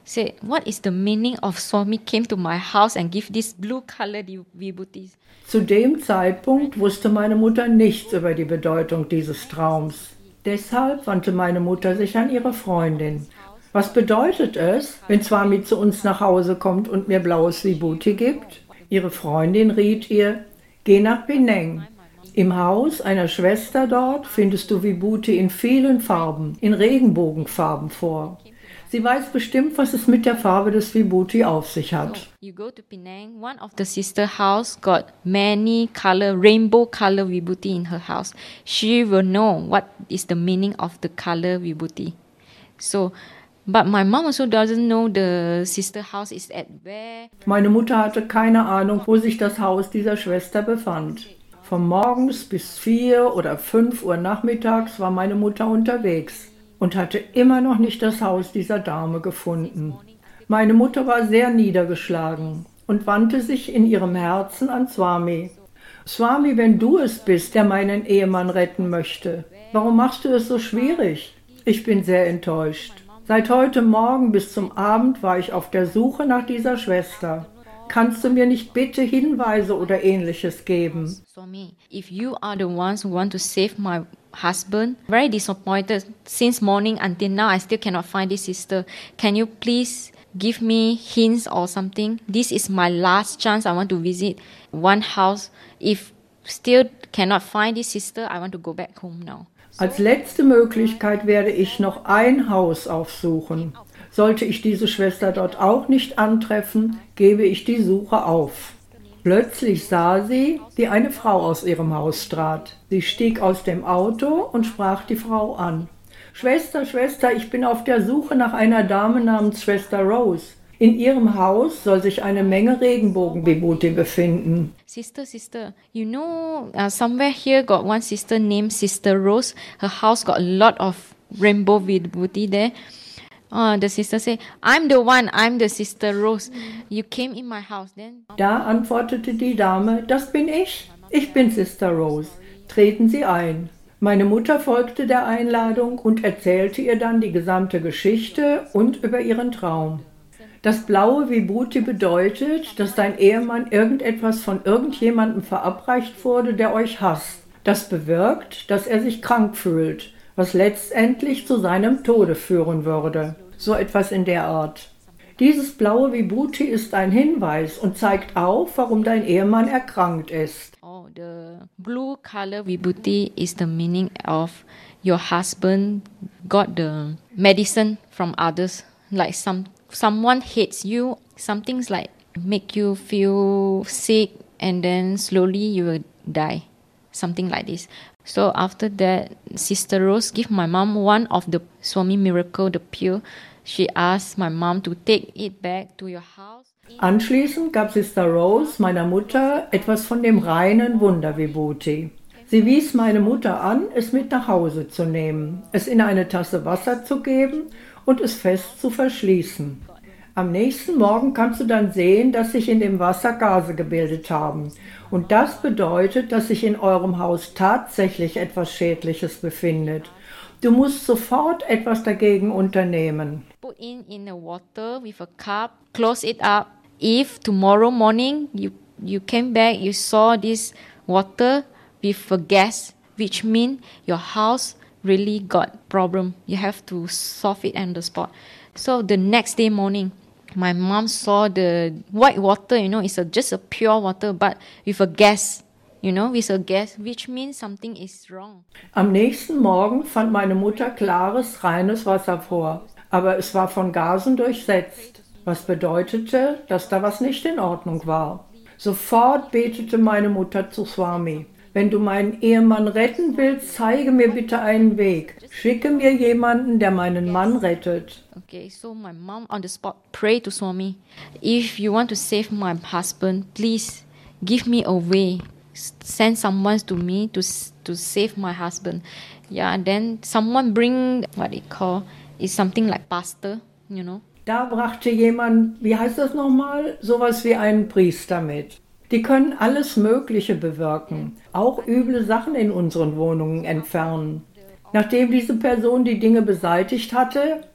Speaker 3: say, what is the meaning of Swami came to my house and give this blue color vibhuti?
Speaker 4: Zu dem Zeitpunkt wusste meine Mutter nichts über die Bedeutung dieses Traums. Deshalb wandte meine Mutter sich an ihre Freundin. Was bedeutet es, wenn Swami zu uns nach Hause kommt und mir blaues Vibhuti gibt? Ihre Freundin riet ihr, geh nach Penang. Im Haus einer Schwester dort findest du Vibhuti in vielen Farben, in Regenbogenfarben vor. Sie weiß bestimmt, was es mit der Farbe des Vibhuti auf sich hat.
Speaker 3: You go to Penang, one of the sister house got many color, rainbow color vibhuti in her house. She will know what is the meaning of the color vibhuti. So, but my mom also doesn't know the sister house is at where.
Speaker 4: Meine Mutter hatte keine Ahnung, wo sich das Haus dieser Schwester befand. Von morgens bis vier oder fünf Uhr nachmittags war meine Mutter unterwegs und hatte immer noch nicht das Haus dieser Dame gefunden. Meine Mutter war sehr niedergeschlagen und wandte sich in ihrem Herzen an Swami. Swami, wenn du es bist, der meinen Ehemann retten möchte, warum machst du es so schwierig? Ich bin sehr enttäuscht. Seit heute Morgen bis zum Abend war ich auf der Suche nach dieser Schwester. Kannst du mir nicht bitte Hinweise oder Ähnliches geben?
Speaker 3: Swami, if you are the ones who want to save my husband, very disappointed. Since morning until now, I still cannot find this sister. Can you please give me hints or something? This is my last chance. I want to visit one house. If still cannot find this sister, I want to go back home now.
Speaker 4: Als letzte Möglichkeit werde ich noch ein Haus aufsuchen. Sollte ich diese Schwester dort auch nicht antreffen, gebe ich die Suche auf. Plötzlich sah sie, wie eine Frau aus ihrem Haus trat. Sie stieg aus dem Auto und sprach die Frau an. »Schwester, Schwester, ich bin auf der Suche nach einer Dame namens Schwester Rose. In ihrem Haus soll sich eine Menge Regenbogen-Vibhuti befinden.«
Speaker 3: Sister, sister, you know, uh, somewhere here got one sister named Sister Rose. Her house got a lot of rainbow vibhuti there. Uh, the sister say, I'm the one, I'm the Sister Rose. You came in my house then.
Speaker 4: Da antwortete die Dame, das bin ich. Ich bin Sister Rose. Treten Sie ein. Meine Mutter folgte der Einladung und erzählte ihr dann die gesamte Geschichte und über ihren Traum. Das blaue Vibhuti bedeutet, dass dein Ehemann irgendetwas von irgendjemandem verabreicht wurde, der euch hasst. Das bewirkt, dass er sich krank fühlt, was letztendlich zu seinem Tode führen würde. So etwas in der Art. Dieses blaue Vibhuti ist ein Hinweis und zeigt auf, warum dein Ehemann erkrankt ist.
Speaker 3: Oh, the blue color vibhuti is the meaning of your husband got the medicine from others. Like some someone hates you, something's like make you feel sick and then slowly you will die. Something like this. So after that, Sister Rose gave my mom one of the Swami miracle, the pill. She asked my mom to take it back to your house.
Speaker 4: Anschließend gab Sister Rose meiner Mutter etwas von dem reinen Wunder-Vibhuti. Sie wies meine Mutter an, es mit nach Hause zu nehmen, es in eine Tasse Wasser zu geben und es fest zu verschließen. Am nächsten Morgen kannst du dann sehen, dass sich in dem Wasser Gase gebildet haben. Und das bedeutet, dass sich in eurem Haus tatsächlich etwas Schädliches befindet. Du musst sofort etwas dagegen unternehmen.
Speaker 3: Put in in the water with a cup, close it up. If tomorrow morning you you came back, you saw this water with a gas, which means your house really got problem. You have to solve it on the spot. So the next day morning, my mom saw the white water, you know, it's a, just a pure water, but with a gas, you know, with a gas, which means something is wrong.
Speaker 4: Am nächsten Morgen fand meine Mutter klares, reines Wasser vor, aber es war von Gasen durchsetzt, was bedeutete, dass da was nicht in Ordnung war. Sofort betete meine Mutter zu Swami. Wenn du meinen Ehemann retten willst, zeige mir bitte einen Weg. Schicke mir jemanden, der meinen Mann rettet.
Speaker 3: Okay, so my mom on the spot prayed to Swami. If you want to save my husband, please give me a way. Send someone to me to to save my husband. Yeah, and then someone bring what they call is something like pastor, you know.
Speaker 4: Da brachte jemand, wie heißt das nochmal, sowas wie einen Priester mit. Die können alles Mögliche bewirken, auch üble Sachen in unseren Wohnungen entfernen. Nachdem diese Person die Dinge beseitigt hatte,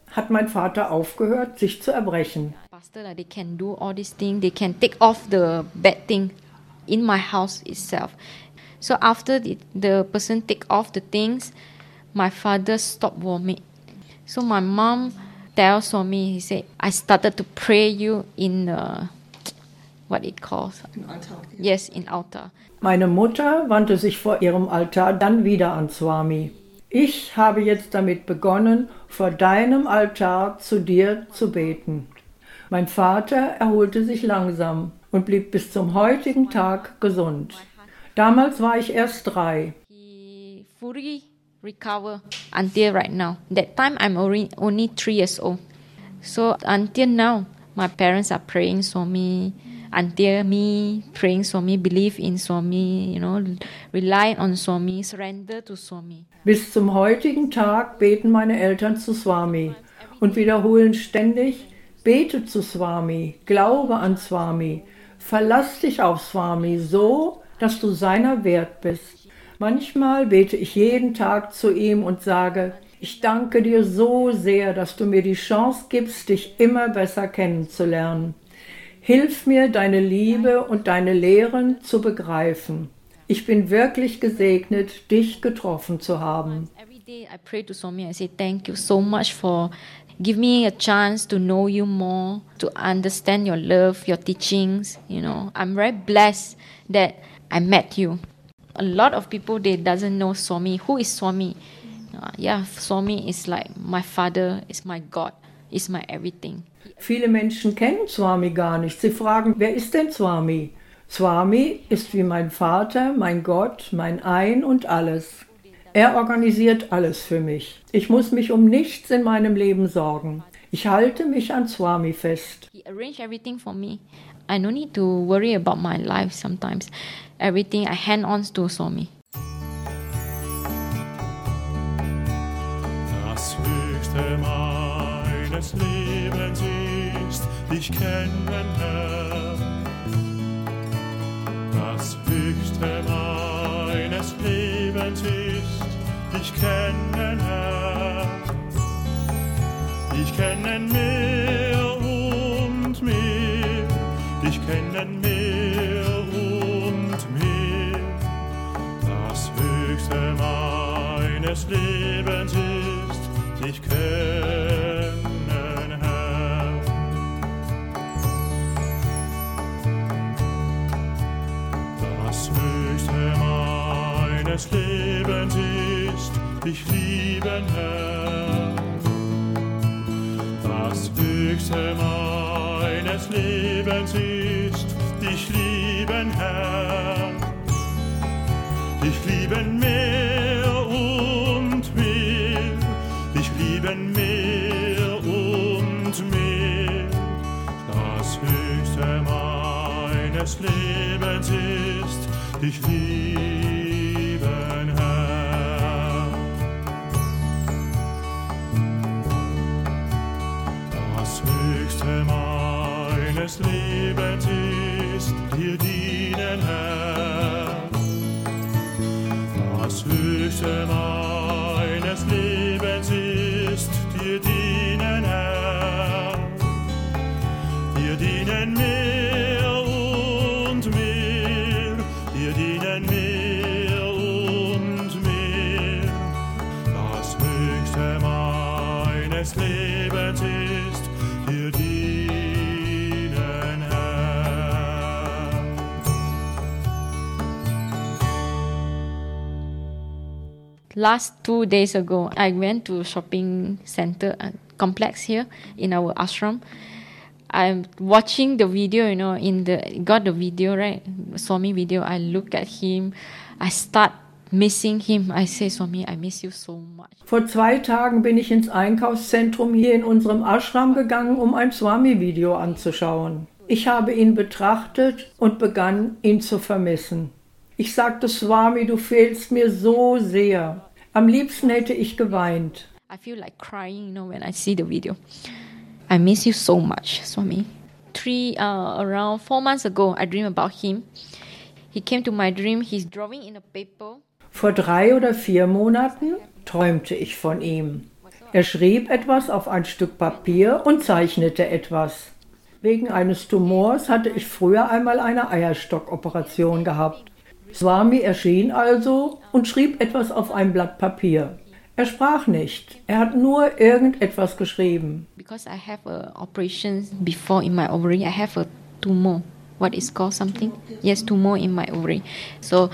Speaker 4: hat mein Vater aufgehört, sich zu erbrechen.
Speaker 3: Pastor, like, they can do all these things. They can take off the bad thing in my house itself. So after the, the person take off the things, my father stopped vomit. So my mom tells me, he said, I started to pray you in uh, what it calls.
Speaker 2: Im Alltag.
Speaker 3: Yes, in altar.
Speaker 4: Meine Mutter wandte sich vor ihrem Altar dann wieder an Swami. Ich habe jetzt damit begonnen, vor deinem Altar zu dir zu beten. Mein Vater erholte sich langsam und blieb bis zum heutigen Tag gesund. Damals war ich erst drei.
Speaker 3: He fully recovered until right now. That time I'm only, only three years old. So until now, my parents are praying Swami. Until me praying Swami, believe in Swami, you know, rely on Swami, surrender to Swami.
Speaker 4: Bis zum heutigen Tag beten meine Eltern zu Swami und wiederholen ständig: Bete zu Swami, glaube an Swami, verlass dich auf Swami so, dass du seiner wert bist. Manchmal bete ich jeden Tag zu ihm und sage: Ich danke dir so sehr, dass du mir die Chance gibst, dich immer besser kennenzulernen. Hilf mir, deine Liebe und deine Lehren zu begreifen. Ich bin wirklich gesegnet, dich getroffen zu haben.
Speaker 3: Every day I pray to Swami. I say thank you so much for give me a chance to know you more, to understand your love, your teachings. You know, I'm very blessed that I met you. A lot of people, they doesn't know Swami. Who is Swami? Uh, yeah, Swami is like my father, is my God, is my everything.
Speaker 4: Viele Menschen kennen Swami gar nicht. Sie fragen, wer ist denn Swami? Swami ist wie mein Vater, mein Gott, mein Ein und alles. Er organisiert alles für mich. Ich muss mich um nichts in meinem Leben sorgen. Ich halte mich an Swami fest.
Speaker 3: He arranged everything for me. I no need to worry about my life sometimes. Everything I hand on to Swami.
Speaker 6: Das höchste meines Lebens ist dich kennen, Herr. Das höchste meines Lebens ist dich kennen, Herr. Dich kennen mehr und mehr, dich kennen mehr und mehr. Das höchste meines Lebens ist dich kennen, Herr. Das höchste meines Lebens ist dich lieben, Herr. Das höchste meines Lebens ist dich lieben, Herr. Dich lieben mehr und mehr, dich lieben mehr und mehr. Das höchste meines Lebens ist dich lieben, Herr. Das höchste meines Lebens ist dir dienen, Herr. Das höchste meines Lebens ist dir dienen, Herr. Dir dienen mehr und mehr, dir dienen mehr und mehr. Das höchste meines Lebens ist dir dienen, Herr.
Speaker 3: Last two days ago, I went to shopping center uh, complex here in our ashram. I'm watching the video, you know, in the got the video, right? Swami video. I look at him. I start missing him. I say, Swami, I miss you so much.
Speaker 4: Vor zwei Tagen bin ich ins Einkaufszentrum hier in unserem Ashram gegangen, um ein Swami-Video anzuschauen. Ich habe ihn betrachtet und begann, ihn zu vermissen. Ich sagte, Swami, du fehlst mir so sehr. Am liebsten hätte ich geweint.
Speaker 3: I feel like crying, you know, when I see the video. I miss you so much, Swami. Three, uh, around four months ago, I dreamed about him. He came to my dream. He's drawing in a paper.
Speaker 4: Vor drei oder vier Monaten träumte ich von ihm. Er schrieb etwas auf ein Stück Papier und zeichnete etwas. Wegen eines Tumors hatte ich früher einmal eine Eierstockoperation gehabt. Swami erschien also und schrieb etwas auf ein Blatt Papier. Er sprach nicht, er hat nur irgendetwas geschrieben.
Speaker 3: Because I have a operation before in my ovary, I have a tumor. What is called something? Yes, tumor in my ovary. So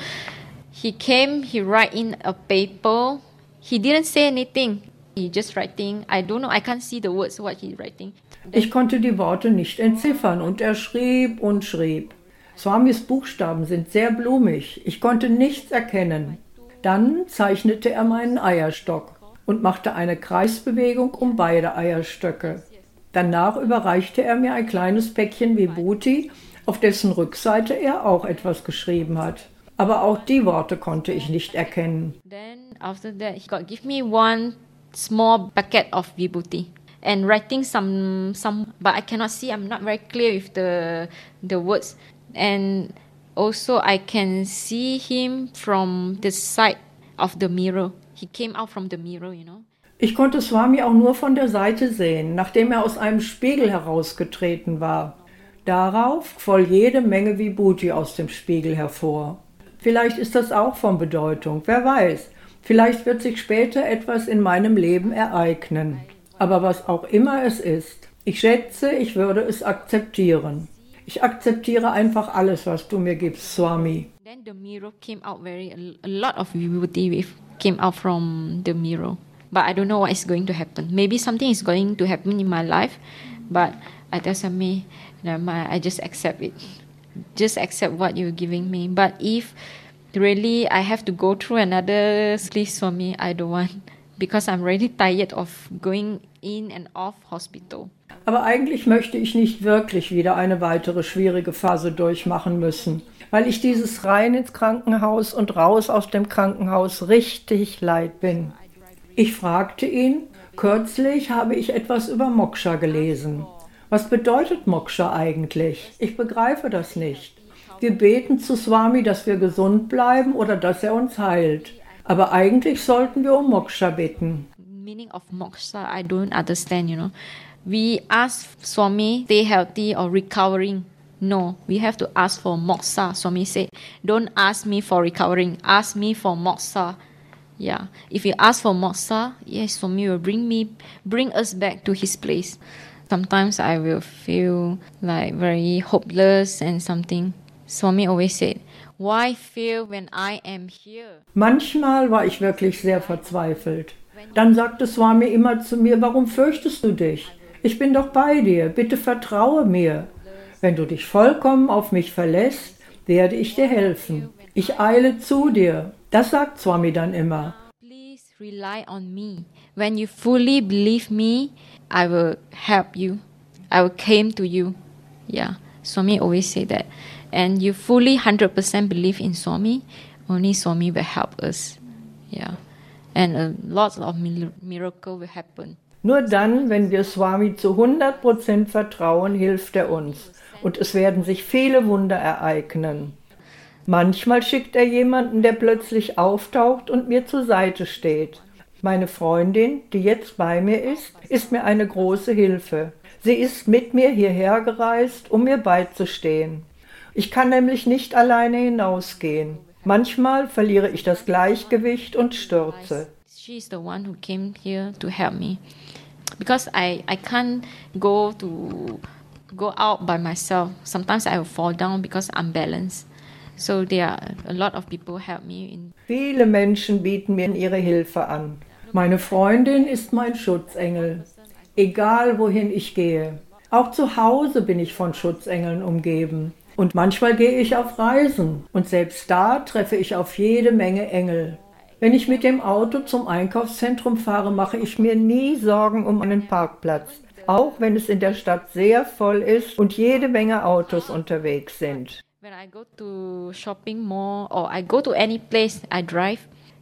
Speaker 3: he came, he write in a paper. He didn't say anything. He just writing. I don't know, I can't see the words what he writing.
Speaker 4: Ich konnte die Worte nicht entziffern und er schrieb und schrieb. Swamis Buchstaben sind sehr blumig. Ich konnte nichts erkennen. Dann zeichnete er meinen Eierstock und machte eine Kreisbewegung um beide Eierstöcke. Danach überreichte er mir ein kleines Päckchen Vibhuti, auf dessen Rückseite er auch etwas geschrieben hat. Aber auch die Worte konnte ich nicht erkennen.
Speaker 3: Then after that, he got give me one small bucket of Vibhuti and writing some some, but I cannot see. I'm not very clear with the the words. And also I can see him from the side of the mirror. He came out from the mirror, you know.
Speaker 4: Ich konnte Swami auch nur von der Seite sehen, nachdem er aus einem Spiegel herausgetreten war. Darauf quoll jede Menge Vibhuti aus dem Spiegel hervor. Vielleicht ist das auch von Bedeutung, wer weiß. Vielleicht wird sich später etwas in meinem Leben ereignen. Aber was auch immer es ist, ich schätze, ich würde es akzeptieren. Ich akzeptiere einfach alles, was du mir gibst, Swami.
Speaker 3: Then the mirror came out very, a lot of Vibhuti came out from the mirror. But I don't know what is going to happen. Maybe something is going to happen in my life, but I tell Swami, never mind, I just accept it. Just accept what you're giving me. But if really I have to go through another, please Swami, I don't want. Because I'm really tired of going in and off hospital.
Speaker 4: Aber eigentlich möchte ich nicht wirklich wieder eine weitere schwierige Phase durchmachen müssen, weil ich dieses rein ins Krankenhaus und raus aus dem Krankenhaus richtig leid bin. Ich fragte ihn, kürzlich habe ich etwas über Moksha gelesen. Was bedeutet Moksha eigentlich? Ich begreife das nicht. Wir beten zu Swami, dass wir gesund bleiben oder dass er uns heilt. Aber eigentlich sollten wir um Moksha bitten.
Speaker 3: Meaning of moksha, I don't understand, you know. We ask Swami, stay healthy or recovering. No, we have to ask for moksha. Swami said, don't ask me for recovering, ask me for moksha. Yeah, if you ask for moksha, yes, Swami will bring me, bring us back to his place. Sometimes I will feel like very hopeless and something. Swami always said, why fear when I am here?
Speaker 4: Manchmal war ich wirklich sehr verzweifelt. Dann sagte Swami immer zu mir, warum fürchtest du dich? Ich bin doch bei dir, bitte vertraue mir. Wenn du dich vollkommen auf mich verlässt, werde ich dir helfen. Ich eile zu dir. Das sagt Swami dann immer.
Speaker 3: Please rely on me. When you fully believe me, I will help you. I will come to you. Yeah, Swami always say that. And you fully one hundred percent believe in Swami, only Swami will help us. Yeah. And a lot of miracle will happen.
Speaker 4: Nur dann, wenn wir Swami zu hundert Prozent vertrauen, hilft er uns. Und es werden sich viele Wunder ereignen. Manchmal schickt er jemanden, der plötzlich auftaucht und mir zur Seite steht. Meine Freundin, die jetzt bei mir ist, ist mir eine große Hilfe. Sie ist mit mir hierher gereist, um mir beizustehen. Ich kann nämlich nicht alleine hinausgehen. Manchmal verliere ich das Gleichgewicht und stürze.
Speaker 3: She is the one who came here to help me. Because I, I can't go to go out by myself. Sometimes I will fall down because I'm balanced. So there are a lot of people help me. In
Speaker 4: Viele Menschen bieten mir ihre Hilfe an. Meine Freundin ist mein Schutzengel. Egal wohin ich gehe. Auch zu Hause bin ich von Schutzengeln umgeben. Und manchmal gehe ich auf Reisen und selbst da treffe ich auf jede Menge Engel. Wenn ich mit dem Auto zum Einkaufszentrum fahre, mache ich mir nie Sorgen um einen Parkplatz, auch wenn es in der Stadt sehr voll ist und jede Menge Autos unterwegs sind.
Speaker 3: When I go to shopping mall or I go to any place I drive,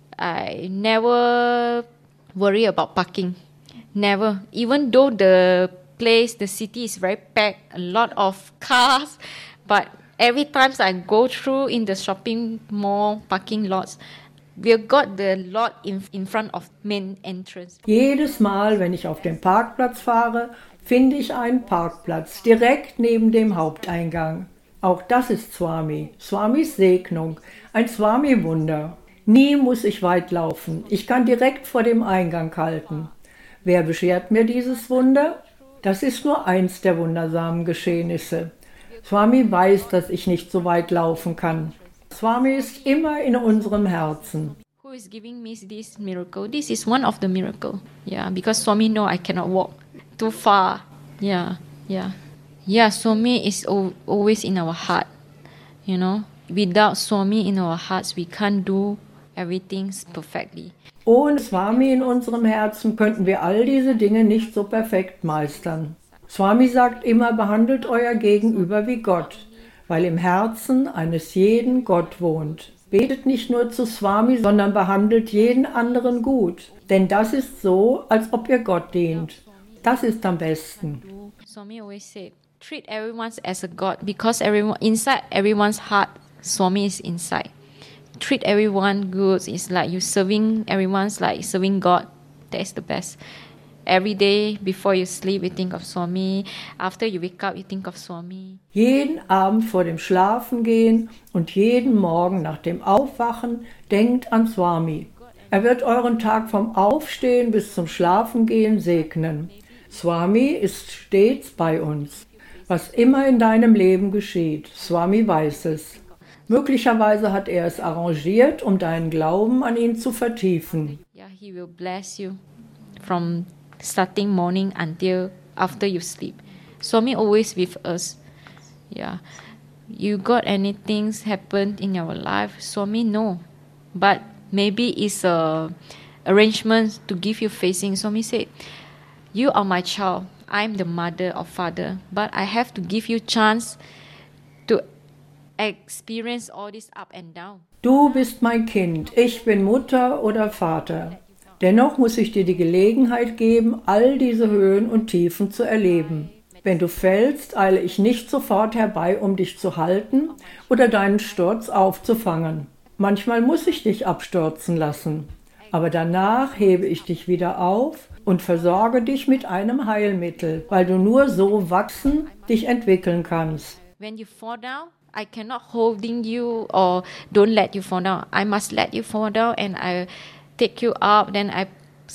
Speaker 3: I never worry about parking. Never. Even though the place, the city is very packed, a lot of cars, but every time I go through in the shopping mall parking lots, we've got the lot in, in front of main entrance.
Speaker 4: Jedes Mal, wenn ich auf den Parkplatz fahre, finde ich einen Parkplatz direkt neben dem Haupteingang. Auch das ist Swami, Swamis Segnung, ein Swami-Wunder. Nie muss ich weit laufen, ich kann direkt vor dem Eingang halten. Wer beschert mir dieses Wunder? Das ist nur eins der wundersamen Geschehnisse. Swami weiß, dass ich nicht so weit laufen kann. Swami ist immer in unserem Herzen.
Speaker 3: Who is giving me this miracle? This is one of the miracle. Yeah, because Swami know I cannot walk too far. Yeah, yeah. Yeah, Swami is o- always in our heart. You know, without Swami in our hearts, we can't do everything perfectly.
Speaker 4: Ohne Swami in unserem Herzen könnten wir all diese Dinge nicht so perfekt meistern. Swami sagt immer, behandelt euer Gegenüber wie Gott, weil im Herzen eines jeden Gott wohnt. Betet nicht nur zu Swami, sondern behandelt jeden anderen gut. Denn das ist so, als ob ihr Gott dient. Das ist am besten.
Speaker 3: Swami always said, treat everyone as a God because everyone inside everyone's heart, Swami is inside. Treat everyone good. It's like you serving everyone's like serving God. That's the best. Every day before you sleep, you think of Swami. After you wake up, you think of Swami.
Speaker 4: Jeden Abend vor dem Schlafengehen und jeden Morgen nach dem Aufwachen denkt an Swami. Er wird euren Tag vom Aufstehen bis zum Schlafengehen segnen. Swami ist stets bei uns. Was immer in deinem Leben geschieht, Swami weiß es. Möglicherweise hat er es arrangiert, um deinen Glauben an ihn zu vertiefen.
Speaker 3: Yeah, he will bless you from starting morning until after you sleep. Swami always with us. Yeah, you got anything happened in your life? Swami no, but maybe it's a arrangement to give you facing. Swami said, you are my child. I'm the mother or father, but I have to give you chance to experience all this up and down.
Speaker 4: Du bist mein Kind, ich bin Mutter oder Vater. Dennoch muss ich dir die Gelegenheit geben, all diese Höhen und Tiefen zu erleben. Wenn du fällst, eile ich nicht sofort herbei, um dich zu halten oder deinen Sturz aufzufangen. Manchmal muss ich dich abstürzen lassen, aber danach hebe ich dich wieder auf und versorge dich mit einem Heilmittel, weil du nur so wachsen, dich entwickeln kannst.
Speaker 3: When you fall down, I cannot holding you or don't let you fall down. I must let you fall down and I take you up. Then I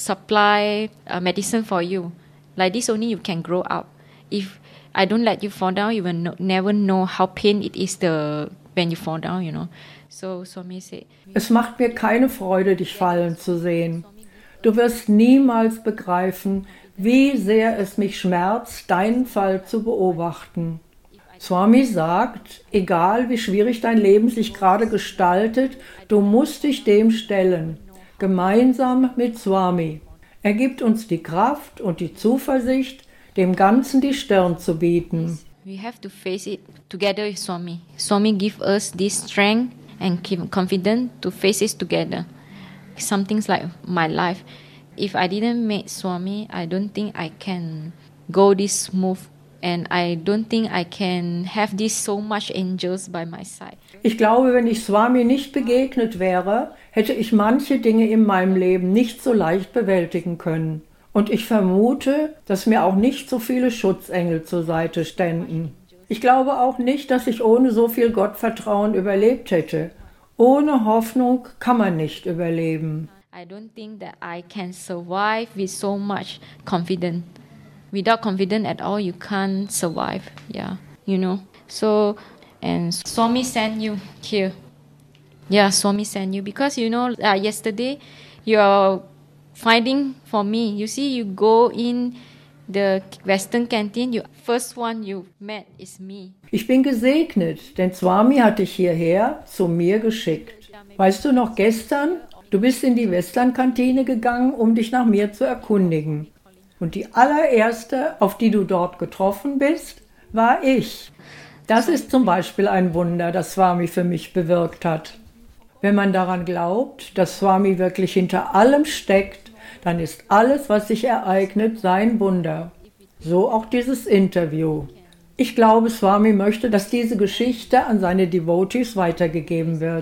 Speaker 3: supply uh, medicine for you. Like this only you can grow up. If I don't let you fall down, you will no, never know how pain it is the when you fall down, you know. So Swami said,
Speaker 4: es macht mir keine Freude, dich fallen zu sehen. Du wirst niemals begreifen, wie sehr es mich schmerzt, deinen Fall zu beobachten. Swami sagt, egal wie schwierig dein Leben sich gerade gestaltet, du musst dich dem stellen, gemeinsam mit Swami. Er gibt uns die Kraft und die Zuversicht, dem Ganzen die Stirn zu bieten.
Speaker 3: we have to face it together with Swami. Swami give us this strength and confidence to face it together. Something's like my life. If I didn't meet Swami, I don't think I can go this smooth. And I don't think I can have this so much angels by my side.
Speaker 4: Ich glaube, wenn ich Swami nicht begegnet wäre, hätte ich manche Dinge in meinem Leben nicht so leicht bewältigen können. Und ich vermute, dass mir auch nicht so viele Schutzengel zur Seite ständen. Ich glaube auch nicht, dass ich ohne so viel Gottvertrauen überlebt hätte. Ohne Hoffnung kann man nicht überleben.
Speaker 3: I don't think that I can survive with so much confidence. Without confidence at all, you can't survive. Yeah, you know. So, and Swami sent you here. Yeah, Swami sent you because you know uh, yesterday you are finding for me. You see, you go in the Western canteen. You first one you met is me.
Speaker 4: Ich bin gesegnet, denn Swami hat dich hierher zu mir geschickt. Weißt du noch gestern? Du bist in die Western-Kantine gegangen, um dich nach mir zu erkundigen. Und die allererste, auf die du dort getroffen bist, war ich. Das ist zum Beispiel ein Wunder, das Swami für mich bewirkt hat. Wenn man daran glaubt, dass Swami wirklich hinter allem steckt, dann ist alles, was sich ereignet, sein Wunder. So auch dieses Interview. Ich glaube, Swami möchte, dass diese Geschichte an seine Devotees weitergegeben wird.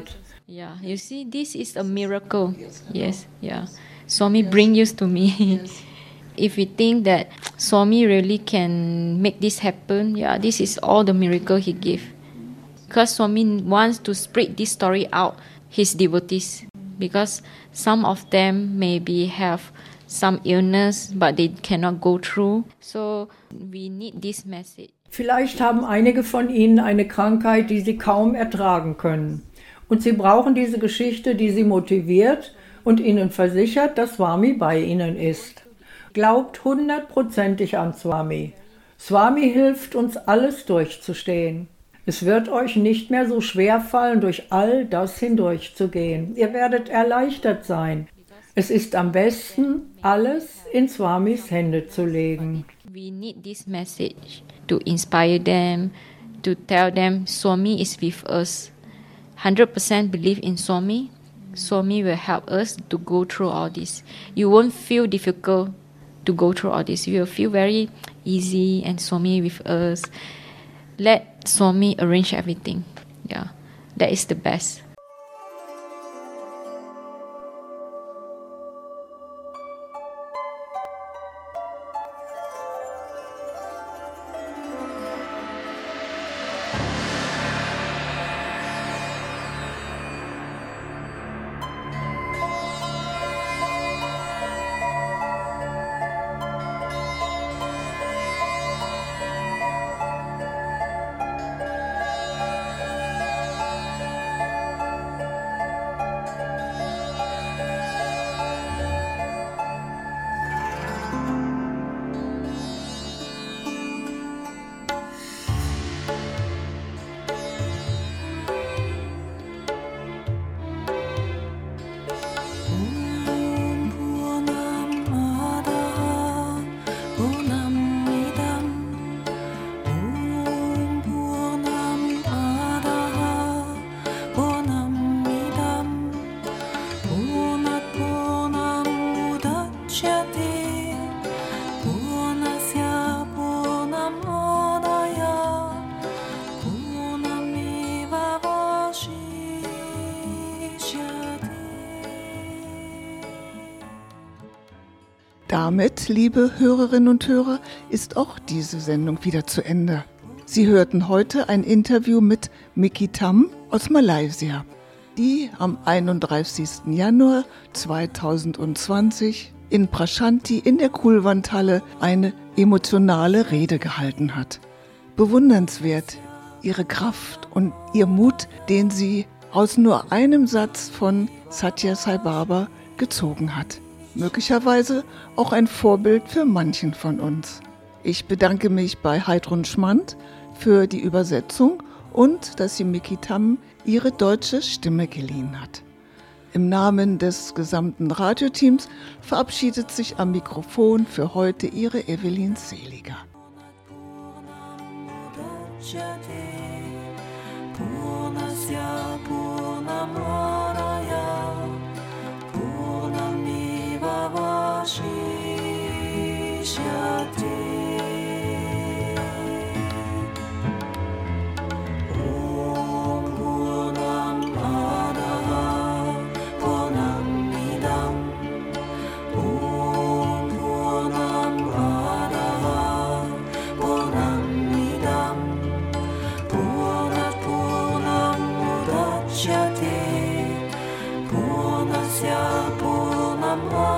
Speaker 3: Yeah, you see, this is a miracle. Yes, yeah. Swami bring you to me. If we think that Swami really can make this happen, yeah, this is all the miracle he gave. Because Swami wants to spread this story out, his devotees. Because some of them maybe have some illness, but they cannot go through. So we need this message.
Speaker 4: Vielleicht haben einige von Ihnen eine Krankheit, die Sie kaum ertragen können. Und Sie brauchen diese Geschichte, die Sie motiviert und Ihnen versichert, dass Swami bei Ihnen ist. Glaubt hundertprozentig an Swami. Swami hilft uns, alles durchzustehen. Es wird euch nicht mehr so schwer fallen, durch all das hindurchzugehen. Ihr werdet erleichtert sein. Es ist am besten, alles in Swamis Hände zu legen.
Speaker 3: We need this message to inspire them, to tell them Swami is with us. one hundred percent believe in Swami. Swami will help us to go through all this. You won't feel difficult to go through all this. You will feel very easy and Swami with us. Let Swami arrange everything. Yeah, that is the best.
Speaker 2: Damit, liebe Hörerinnen und Hörer, ist auch diese Sendung wieder zu Ende. Sie hörten heute ein Interview mit Miki Tam aus Malaysia, die am einunddreißigsten Januar zweitausendzwanzig in Prashanti in der Kulwanthalle eine emotionale Rede gehalten hat. Bewundernswert ihre Kraft und ihr Mut, den sie aus nur einem Satz von Satya Sai Baba gezogen hat. Möglicherweise auch ein Vorbild für manchen von uns. Ich bedanke mich bei Heidrun Schmand für die Übersetzung und dass sie Miki Tam ihre deutsche Stimme geliehen hat. Im Namen des gesamten Radioteams verabschiedet sich am Mikrofon für heute ihre Evelyn Seliger.
Speaker 7: Purnasya Purnamah